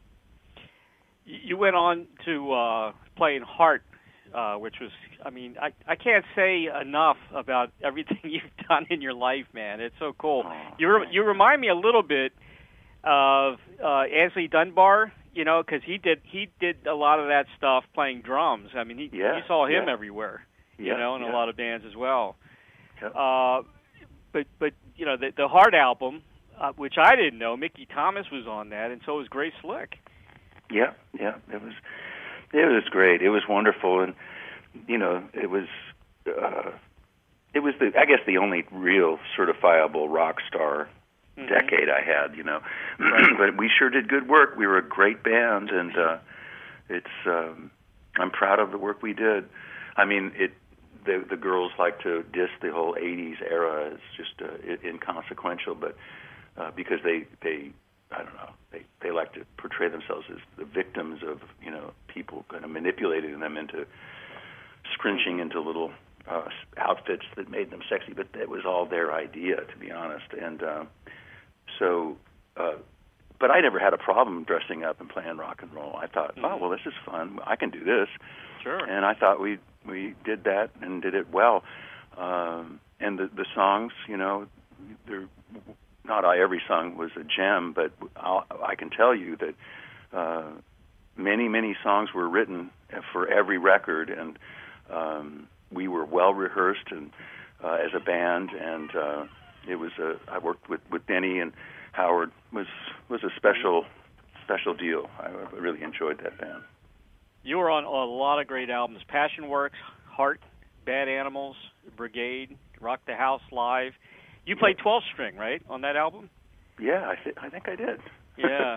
You went on to uh, play in Heart, uh, which was, I mean, I, I can't say enough about everything you've done in your life, man. It's so cool. Oh, you re- you remind me a little bit of uh, Anthony Dunbar, you know, because he did he did a lot of that stuff playing drums. I mean, he, yeah, you saw him yeah. everywhere, you yeah, know, in yeah. a lot of bands as well. Yep. Uh, but but you know, the, the Heart album, uh, which I didn't know, Mickey Thomas was on that, and so was Grace Slick. Yeah, yeah, it was it was great. It was wonderful, and you know, it was uh, it was the I guess the only real certifiable rock star mm-hmm. decade I had. You know, right. But we sure did good work. We were a great band, and uh, it's um, I'm proud of the work we did. I mean, it the the girls like to diss the whole eighties era as just uh, inconsequential, but uh, because they they. I don't know. They they like to portray themselves as the victims of, you know, people kind of manipulating them into scrunching into little uh, outfits that made them sexy. But that was all their idea, to be honest. And uh, so, uh, but I never had a problem dressing up and playing rock and roll. I thought, oh well, this is fun. I can do this. Sure. And I thought we we did that and did it well. Um, and the the songs, you know, they're. Not every song was a gem, but I'll, I can tell you that uh, many, many songs were written for every record, and um, we were well rehearsed and uh, as a band. And uh, it was a. I worked with, with Denny and Howard. was was a special special deal. I really enjoyed that band. You were on a lot of great albums: Passion Works, Heart, Bad Animals, Brigade, Rock the House Live. You played twelve string, right, on that album? Yeah, I, th- I think I did. Yeah.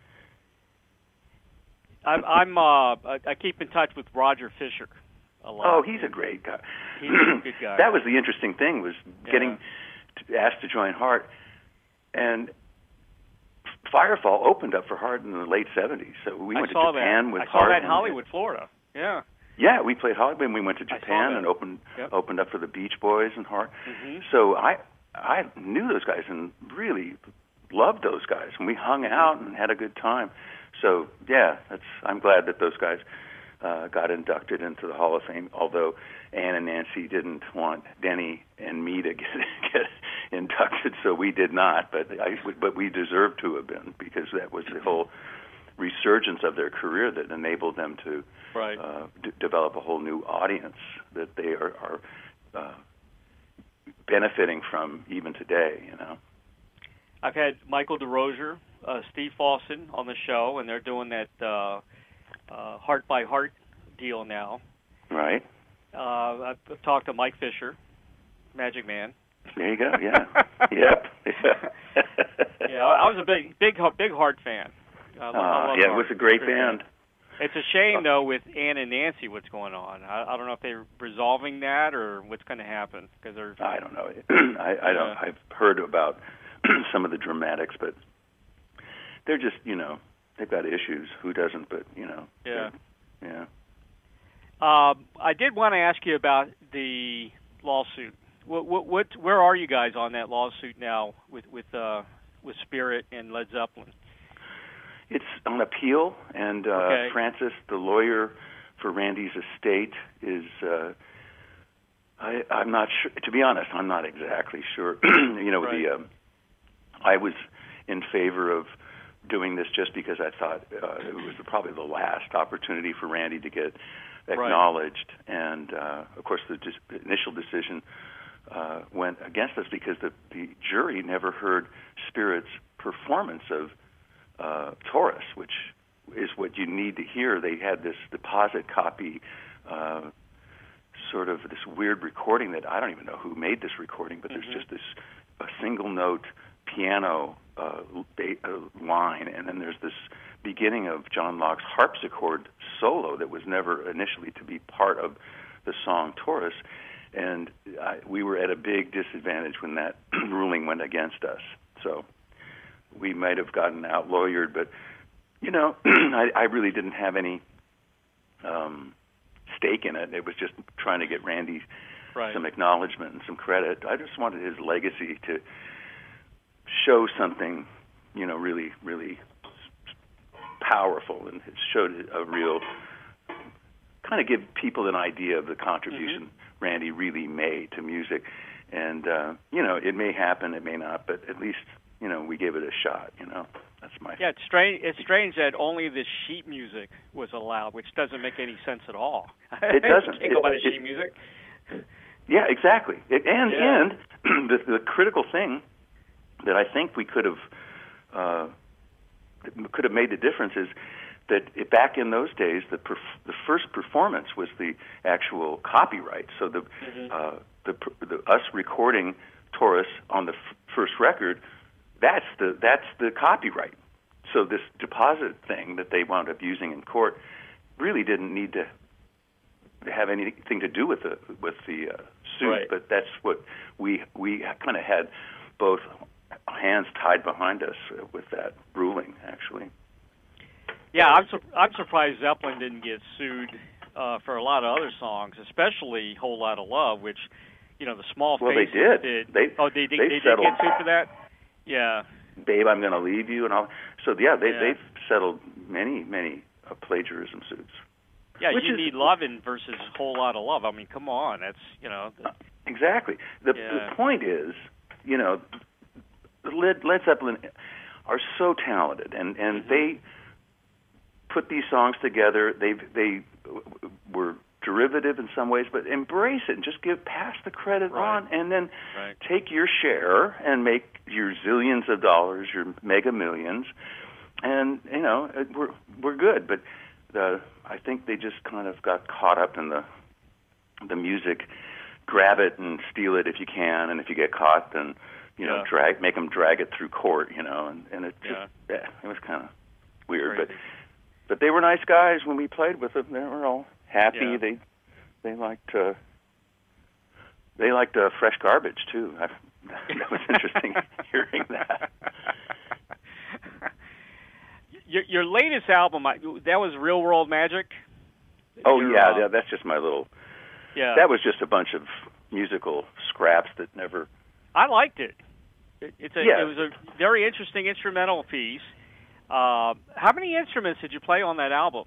I'm, I'm uh, I keep in touch with Roger Fisher a lot. Oh, he's a great guy. He's a good guy. That was the interesting thing, was getting yeah. to, asked to join Heart, and Firefall opened up for Heart in the late seventies. So we I went to that. Japan with I Heart. I saw that in Hollywood, Florida. Yeah. Yeah, we played Hollywood, and we went to Japan and opened yep. opened up for the Beach Boys and Heart. Mm-hmm. So I I knew those guys and really loved those guys, and we hung out and had a good time. So yeah, that's I'm glad that those guys uh, got inducted into the Hall of Fame. Although Ann and Nancy didn't want Denny and me to get, get inducted, so we did not. But I but we deserved to have been, because that was the whole resurgence of their career that enabled them to right. uh, d- develop a whole new audience that they are. are uh, benefiting from even today, you know. I've had Michael DeRosier, uh, Steve Fossen on the show, and they're doing that uh, uh, Heart by Heart deal now. Right. Uh, I've talked to Mike Fisher, Magic Man. There you go. Yeah. Yep. Yeah. yeah. I was a big, big, big Heart fan. I love, uh, I love yeah, Heart. it was a great band. band. It's a shame, though, with Ann and Nancy, what's going on. I, I don't know if they're resolving that or what's going to happen. Because they're. I don't know. I, I don't. Yeah. I've heard about some of the dramatics, but they're just, you know, they've got issues. Who doesn't? But you know. Yeah. Yeah. Um, I did want to ask you about the lawsuit. What, what, what, where are you guys on that lawsuit now with with uh, with Spirit and Led Zeppelin? It's on appeal, and uh, okay. Francis, the lawyer for Randy's estate, is. Uh, I, I'm not sure. To be honest, I'm not exactly sure. you know, right. the um, I was in favor of doing this just because I thought uh, it was probably the last opportunity for Randy to get acknowledged. Right. And, uh, of course, the dis- initial decision uh, went against us because the, the jury never heard Spirit's performance of uh, Taurus, which is what you need to hear. They had this deposit copy, uh, sort of this weird recording that I don't even know who made this recording, but mm-hmm. there's just this a single note piano uh, ba- uh, line, and then there's this beginning of John Locke's harpsichord solo that was never initially to be part of the song Taurus, and I, we were at a big disadvantage when that ruling went against us. So we might have gotten out-lawyered, but, you know, I, I really didn't have any um, stake in it. It was just trying to get Randy right. some acknowledgement and some credit. I just wanted his legacy to show something, you know, really, really powerful, and it showed a real, kind of give people an idea of the contribution mm-hmm. Randy really made to music. And, uh, you know, it may happen, it may not, but at least, you know, we gave it a shot, you know. That's my... Yeah, it's strange, it's strange that only the sheet music was allowed, which doesn't make any sense at all. It doesn't. You can't go by the it, sheet music. Yeah, exactly. It, and, yeah. and the, the critical thing that I think we could have uh, could have made the difference is that it, back in those days, the perf- the first performance was the actual copyright. So the mm-hmm. uh, the, the us recording Taurus on the f- first record, that's the that's the copyright. So this deposit thing that they wound up using in court really didn't need to have anything to do with the with the uh, suit. Right. But that's what we we kind of had both hands tied behind us with that ruling, actually. Yeah, I'm su- I'm surprised Zeppelin didn't get sued uh, for a lot of other songs, especially "Whole Lot of Love," which, you know, the Small well, Faces they did. did. They, oh, they, they, they, they did settled. get sued for that? Yeah. Babe, I'm going to leave you, and all. So yeah, they yeah. they've settled many many uh, plagiarism suits. Yeah, Which you is, need lovin' versus Whole Lot of Love. I mean, come on, that's you know. The, exactly. The, yeah. the point is, you know, Led, Led Zeppelin are so talented, and, and mm-hmm. they put these songs together. They they were derivative in some ways, but embrace it and just give pass the credit right. on, and then right. take your share and make your zillions of dollars, your mega millions, and you know we're we're good. But the, I think they just kind of got caught up in the the music. Grab it and steal it if you can, and if you get caught, then you know yeah. drag make them drag it through court. You know, and and it just yeah, yeah it was kind of weird, Crazy. but but they were nice guys when we played with them. They were all happy. Yeah. They they liked uh, they liked uh, Fresh Garbage too. I, that was interesting hearing that. Your, your latest album, that was Real World Magic? Oh, your, yeah, uh, yeah, that's just my little... Yeah. That was just a bunch of musical scraps that never... I liked it. it it's a, yeah. It was a very interesting instrumental piece. Uh, how many instruments did you play on that album?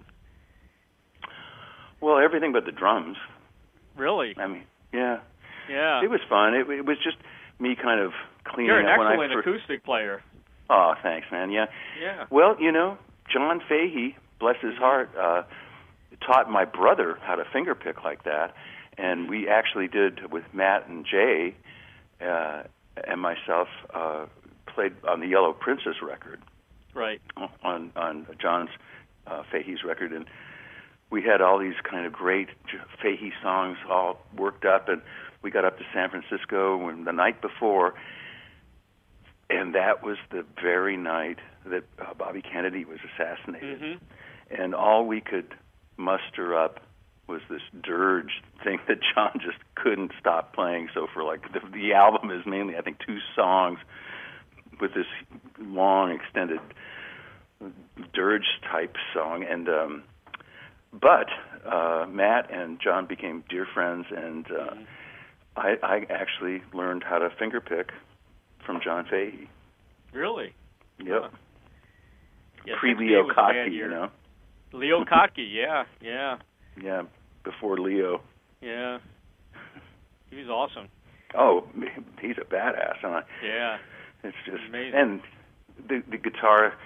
Well, everything but the drums. Really? I mean, yeah. Yeah. It was fun. It, it was just me kind of cleaning You're an up when I excellent first... acoustic player. Oh, thanks, man. Yeah. Yeah. Well, you know, John Fahey, bless his heart, uh, taught my brother how to fingerpick like that, and we actually did with Matt and Jay uh, and myself uh, played on the Yellow Princess record. Right. On on John's uh, Fahey's record, and we had all these kind of great Fahey songs all worked up, and we got up to San Francisco when the night before. And that was the very night that uh, Bobby Kennedy was assassinated. Mm-hmm. And all we could muster up was this dirge thing that John just couldn't stop playing. So for like, the, the album is mainly, I think, two songs with this long, extended dirge-type song. And um, But uh, Matt and John became dear friends, and uh, mm-hmm. I, I actually learned how to fingerpick from John Fahey. Really? Yep. Uh, yeah, Pre-Leo Kottke, you know? Leo Kottke, yeah, yeah. Yeah, before Leo. Yeah. He was awesome. Oh, he's a badass, huh? Yeah. It's just amazing. And the, the guitar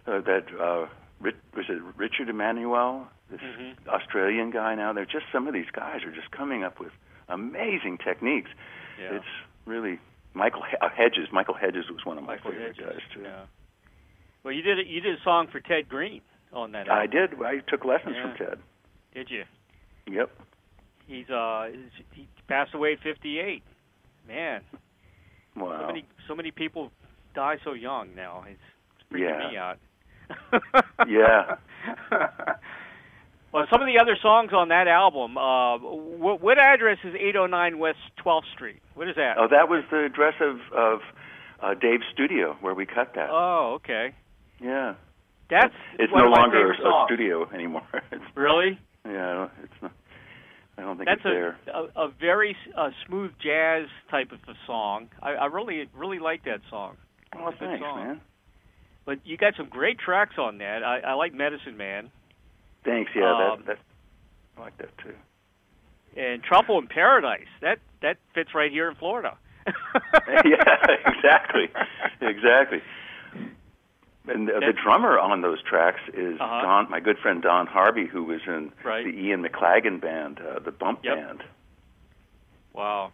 uh, that uh, Rich, was it Richard Emmanuel, this mm-hmm. Australian guy now. They're just, some of these guys are just coming up with amazing techniques. Yeah. It's really Michael uh, Hedges. Michael Hedges was one of my Michael favorite Hedges, guys too. Yeah. Well, you did a, you did a song for Ted Green on that album. I did. I took lessons Yeah. from Ted. Did you? Yep. He's uh he passed away at fifty-eight. Man. Wow. So many so many people die so young now. It's, it's freaking Yeah. me out. Yeah. Well, some of the other songs on that album, uh, what, what address is eight oh nine West twelfth Street? What is that? Oh, that was the address of of uh, Dave's studio where we cut that. Oh, okay. Yeah. That's it's one no of my longer favorite a songs. studio anymore. It's, Really? yeah, I don't, it's not. I don't think That's it's there. a, a a very uh, smooth jazz type of a song. I, I really really like that song. Oh, It's a good thanks, song. man. But you got some great tracks on that. I, I like Medicine Man Thanks. Yeah, Um, that, that I like that too. and Trouble in Paradise. That that fits right here in Florida. Yeah, exactly, exactly. And the, the drummer on those tracks is Uh-huh. Don, my good friend Don Harvey, who was in Right. the Ian McLagan band, uh, the Bump Yep. Band. Wow.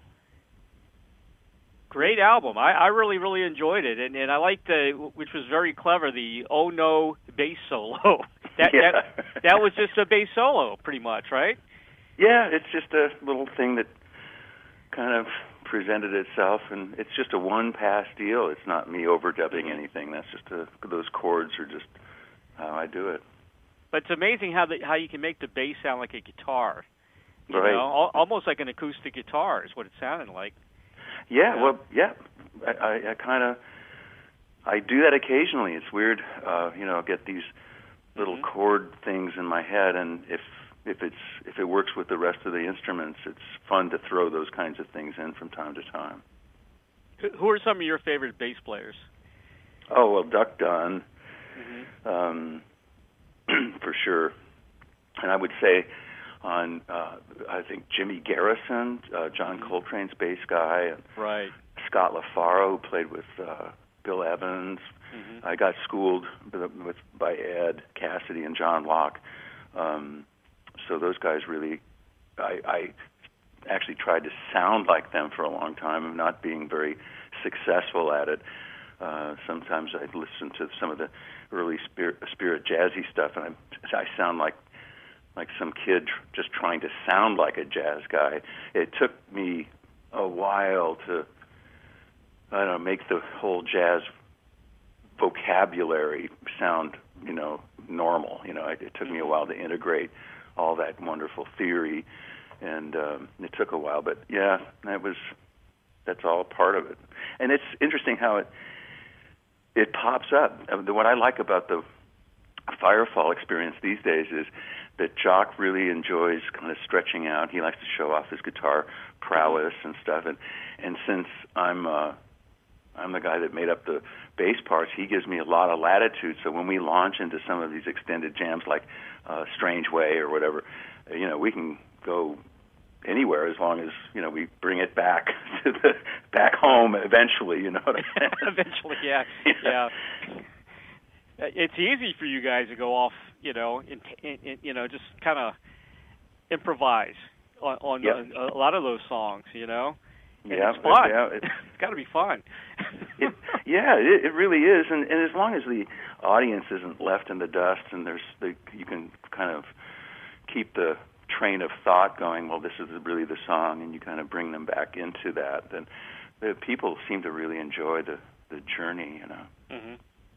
Great album. I, I really, really enjoyed it, and, and I liked the, which was very clever, the "Oh No" bass solo. that, Yeah. that that was just a bass solo, pretty much, right? Yeah, it's just a little thing that kind of presented itself, and it's just a one-pass deal. It's not me overdubbing anything. That's just a, those chords are just how I do it. But it's amazing how the, how you can make the bass sound like a guitar. You Right. know, al- almost like an acoustic guitar is what it sounded like. Yeah, Yeah. well, yeah. I, I, I kind of I do that occasionally. It's weird, uh, you know. I get these little Mhm. chord things in my head, and if if it's if it works with the rest of the instruments, it's fun to throw those kinds of things in from time to time. Who- Who are some of your favorite bass players? Oh well, Duck Dunn, Mm-hmm. um, for sure, and I would say on uh, I think Jimmy Garrison, uh, John Mhm. Coltrane's bass guy, and Right. Scott LaFaro, who played with uh, Bill Evans. Mm-hmm. I got schooled with, with by Ed Cassidy and John Locke. Um, so those guys really, I, I actually tried to sound like them for a long time, and not being very successful at it. Uh, sometimes I'd listen to some of the early spirit, spirit jazzy stuff, and I, I sound like like some kid tr- just trying to sound like a jazz guy. It took me a while to, I don't know, make the whole jazz vocabulary sound, you know, normal. You know, it, it took me a while to integrate all that wonderful theory, and um, it took a while. But yeah, that was that's all part of it. And it's interesting how it it pops up. I mean, what I like about the Firefall experience these days is that Jock really enjoys kind of stretching out. He likes to show off his guitar prowess and stuff. And and since I'm uh, I'm the guy that made up the bass parts, he gives me a lot of latitude. So when we launch into some of these extended jams like uh, Strange Way or whatever, you know, we can go anywhere as long as, you know, we bring it back to the back home eventually, you know what I'm saying? Eventually, yeah. yeah. It's easy for you guys to go off, you know, in, in, in, you know, just kind of improvise on, on Yep. a, a lot of those songs, you know. And Yeah, it's fun. yeah, it- it's got to be fun. it, yeah, it, it really is, and, and as long as the audience isn't left in the dust, and there's the, you can kind of keep the train of thought going. Well, this is really the song, and you kind of bring them back into that. Then the people seem to really enjoy the the journey, you know. Mm-hmm.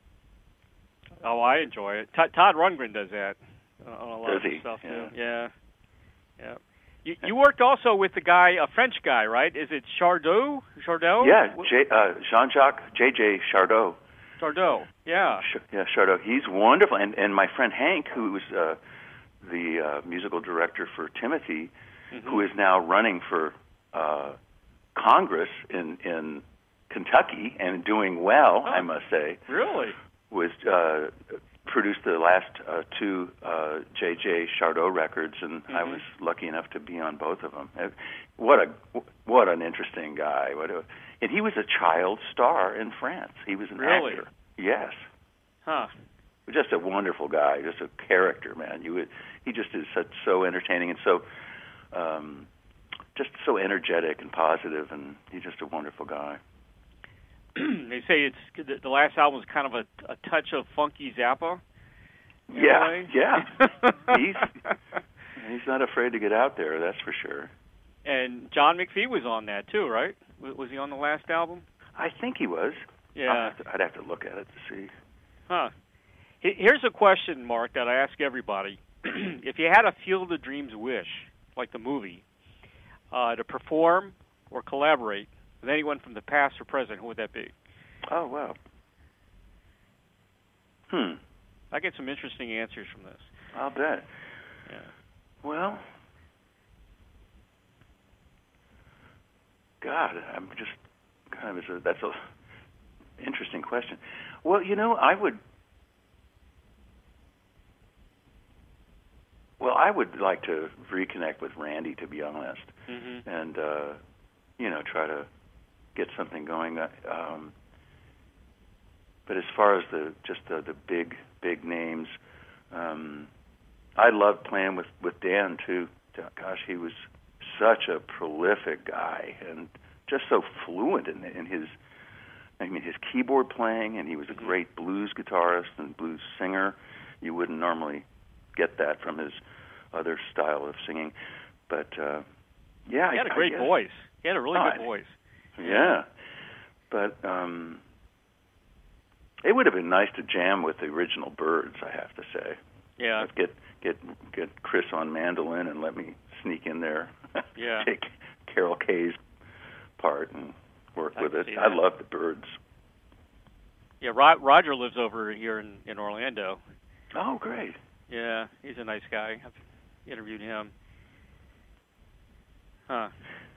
Oh, I enjoy it. Todd, Todd Rundgren does that uh, on a lot Does of his he? stuff Yeah. too. Yeah, yeah. You, you worked also with the guy, a French guy, right? Is it Chardot? Chardot? Yeah, Wh- J, uh, Jean-Jacques J J Chardot. Chardot. Yeah. Ch- yeah, Chardot. He's wonderful, and and my friend Hank, who was uh, the uh, musical director for Timothy, Mm-hmm. who is now running for uh, Congress in in Kentucky and doing well, Oh. I must say. Really? Was uh, produced the last uh, two uh, J J Chardot records, and I Mhm. was lucky enough to be on both of them. Uh, What a what an interesting guy! What a, and he was a child star in France. He was an Really? actor. Yes. Huh. just a wonderful guy, just a character, man. You would, he just is such so entertaining and so um, just so energetic and positive, and he's just a wonderful guy. They say it's the last album was kind of a, a touch of funky Zappa. Yeah, yeah. he's he's not afraid to get out there, that's for sure. And John McPhee was on that too, right? Was he on the last album? I think he was. Yeah. I'd have to, I'd have to look at it to see. Huh. Here's a question, Mark, that I ask everybody. If you had a Field of Dreams wish, like the movie, uh, to perform or collaborate with anyone from the past or present, who would that be? Oh, wow. Hmm. I get some interesting answers from this. I'll bet. Yeah. Well, God, I'm just kind of, a, that's a interesting question. Well, you know, I would, well, I would like to reconnect with Randy, to be honest, mm-hmm. and, uh, you know, try to get something going. Um, but as far as the just the, the big, big names, um, I loved playing with, with Dan, too. Gosh, he was such a prolific guy and just so fluent in, in his, I mean, his keyboard playing, and he was a great blues guitarist and blues singer. You wouldn't normally get that from his other style of singing. But, uh, yeah. He had I, a great guess, voice. He had a really oh, good voice. Yeah. But um, it would have been nice to jam with the original Byrds, I have to say. Yeah. Let's get, get, get Chris on mandolin and let me sneak in there. Yeah. Take Carol Kay's part and work I with it. see I that. love the Byrds. Yeah, Ro- Roger lives over here in, in Orlando. Oh, great. Yeah, he's a nice guy. I've interviewed him. Huh.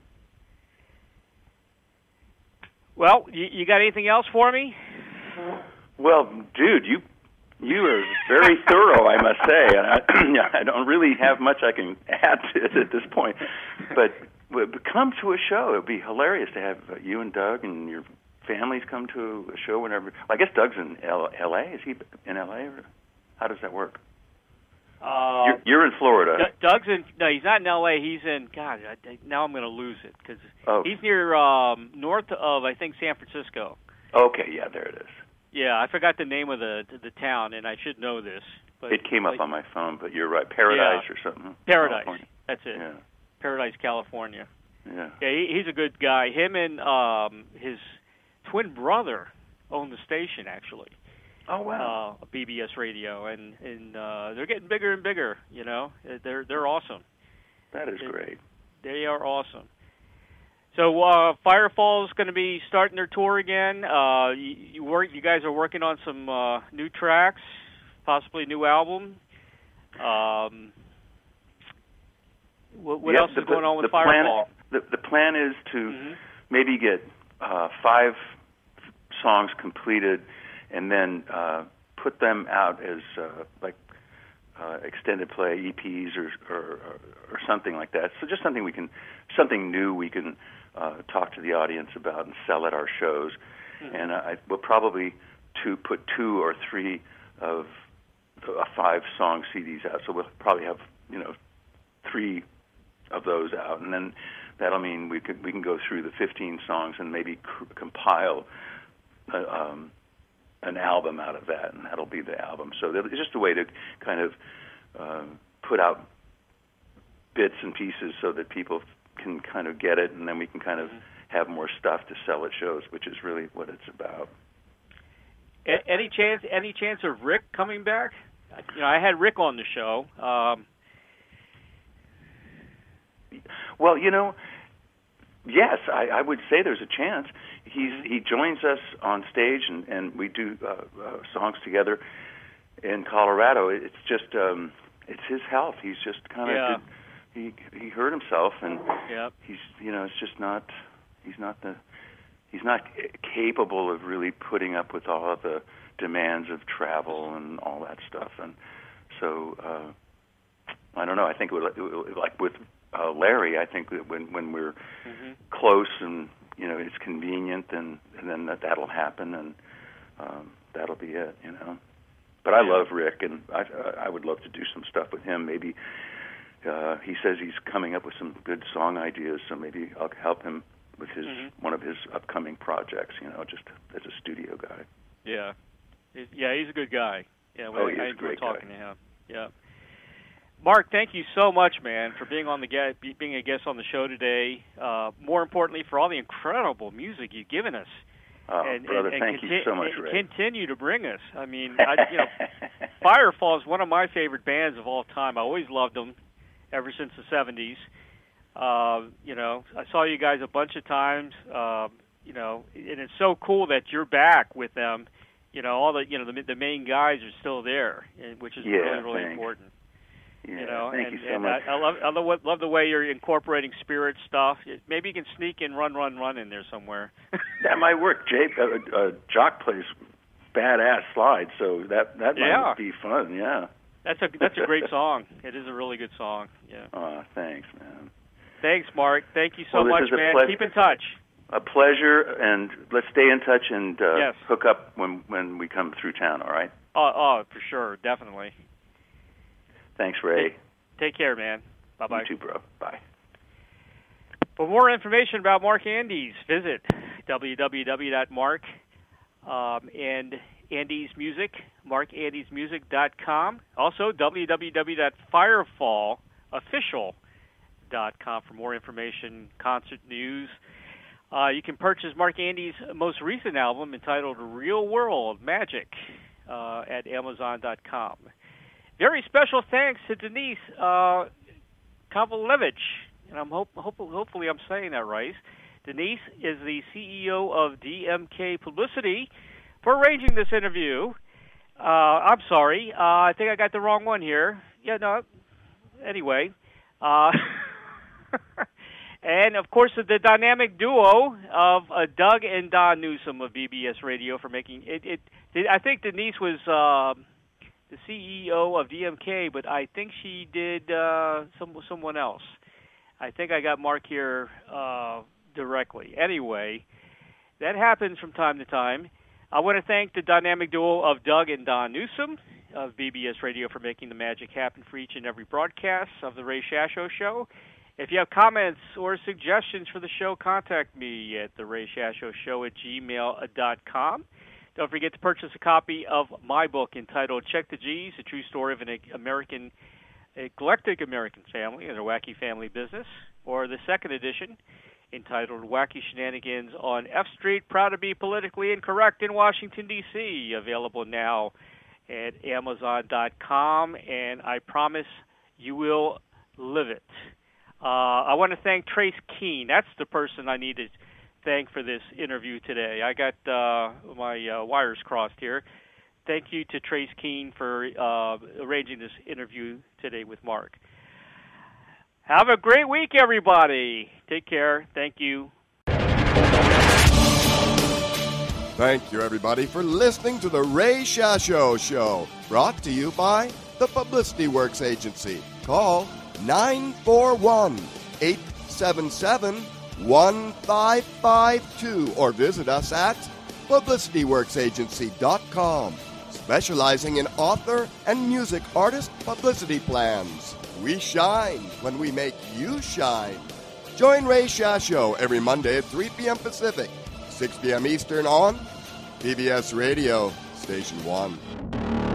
Well, you, you got anything else for me? Well, dude, you you are very thorough, I must say. And I, I don't really have much I can add to it at this point. But, but come to a show. It would be hilarious to have you and Doug and your families come to a show whenever. Well, I guess Doug's in L A. Is he in L A? Or how does that work? Uh, you're, you're in Florida. D- Doug's in. No, he's not in L A. He's in. God, I, now I'm going to lose it because oh. he's near um, north of I think San Francisco. Okay, yeah, there it is. Yeah, I forgot the name of the the town, and I should know this. But it came up like, on my phone, but you're right. Paradise yeah. or something. Paradise. California. That's it. Yeah. Paradise, California. Yeah. Yeah, he, he's a good guy. Him and um, his twin brother own the station, actually. Oh wow. Uh, B B S Radio, and and uh, they're getting bigger and bigger. You know, they're they're awesome. That is they, great. They are awesome. So uh, Firefall's going to be starting their tour again. Uh, you, you work. You guys are working on some uh, new tracks, possibly a new album. Um, what what yeah, else the, is going on with the Firefall? Plan, the, the plan is to mm-hmm. maybe get uh, five songs completed, and then uh, put them out as uh, like uh, extended play E Ps or, or or something like that. So just something we can, something new we can uh, talk to the audience about and sell at our shows. Mm-hmm. And I will probably to put two or three of a five song C Ds out. So we'll probably have you know three of those out, and then that'll mean we can we can go through the fifteen songs and maybe c- compile a, um, an album out of that, and that'll be the album. So it's just a way to kind of uh, put out bits and pieces so that people can kind of get it, and then we can kind of have more stuff to sell at shows, which is really what it's about. A- any chance? Any chance of Rick coming back? You know, I had Rick on the show. Um, well, you know, yes, I, I would say there's a chance. He's he joins us on stage, and, and we do uh, uh, songs together in Colorado. It's just um, it's his health. He's just kind of yeah. he he hurt himself, and yep. he's you know it's just not he's not the he's not capable of really putting up with all of the demands of travel and all that stuff. And so uh, I don't know. I think it would, it would, like with uh, Larry, I think that when when we're mm-hmm. close and you know it's convenient, and, and then that that'll happen, and um, that'll be it. You know. but I love Rick, and I, I would love to do some stuff with him. Maybe uh, he says he's coming up with some good song ideas, so maybe I'll help him with his mm-hmm. one of his upcoming projects. You know, just as a studio guy. Yeah, yeah, he's a good guy. Yeah, well, oh, he's I a great talking guy. to him. Yeah. Mark, thank you so much, man, for being on the guest, being a guest on the show today. Uh, more importantly, for all the incredible music you've given us. Oh, and, brother, and, and thank conti- you so much, and Ray. Continue to bring us. I mean, I, you know, Firefall is one of my favorite bands of all time. I always loved them ever since the seventies. Uh, you know, I saw you guys a bunch of times. Uh, you know, and it's so cool that you're back with them. You know, all the you know the the main guys are still there, which is yeah, really really thanks. important. Yeah, you know, thank and, you so and much. I, I love I love, love the way you're incorporating spirit stuff. Maybe you can sneak in Run Run Run in there somewhere. That might work. Jake, uh, uh, Jock plays badass slides, so that that yeah. might be fun. Yeah, that's a that's a great song. It is a really good song. Yeah. Oh, thanks, man. Thanks, Mark. Thank you so well, much, this is a man. ple- Keep in touch. A pleasure, and let's stay in touch and uh, yes. hook up when when we come through town. All right? Oh, oh, for sure, definitely. Thanks, Ray. Take, take care, man. Bye bye. You too, bro. Bye. For more information about Mark Andes, visit w w w dot mark um, and Andes Music, mark andes music dot com. Also, w w w dot firefall official dot com for more information, concert news. Uh, you can purchase Mark Andes' most recent album entitled Real World Magic uh, at amazon dot com. Very special thanks to Denise uh, Kovalevich, and I'm hope, hope, hopefully I'm saying that right. Denise is the C E O of D M K Publicity for arranging this interview. Uh, I'm sorry, uh, I think I got the wrong one here. Yeah, no, anyway. Uh, and, of course, the dynamic duo of uh, Doug and Don Newsom of B B S Radio for making it. it, it I think Denise was uh, the C E O of D M K, but I think she did uh, some someone else. I think I got Mark here uh, directly. Anyway, that happens from time to time. I want to thank the dynamic duo of Doug and Don Newsom of B B S Radio for making the magic happen for each and every broadcast of the Ray Shasho Show. If you have comments or suggestions for the show, contact me at the Ray Shasho Show at gmail dot com. Don't forget to purchase a copy of my book entitled Check the G's, a true story of an American, eclectic American family and their wacky family business, or the second edition entitled Wacky Shenanigans on F Street, Proud to be Politically Incorrect in Washington, D C, available now at amazon dot com, and I promise you will live it. Uh, I want to thank Trace Keene. That's the person I need to thank for this interview today. I got uh, my uh, wires crossed here. Thank you to Trace Keene for uh, arranging this interview today with Mark. Have a great week, everybody. Take care. Thank you. Thank you, everybody, for listening to the Ray Shasho Show, brought to you by the Publicity Works Agency. Call nine four one, eight seven seven, one five five two or visit us at publicity works agency dot com, specializing in author and music artist publicity plans. We shine when we make you shine. Join Ray Shasho every Monday at three p.m. Pacific, six p.m. Eastern on B B S Radio, Station one.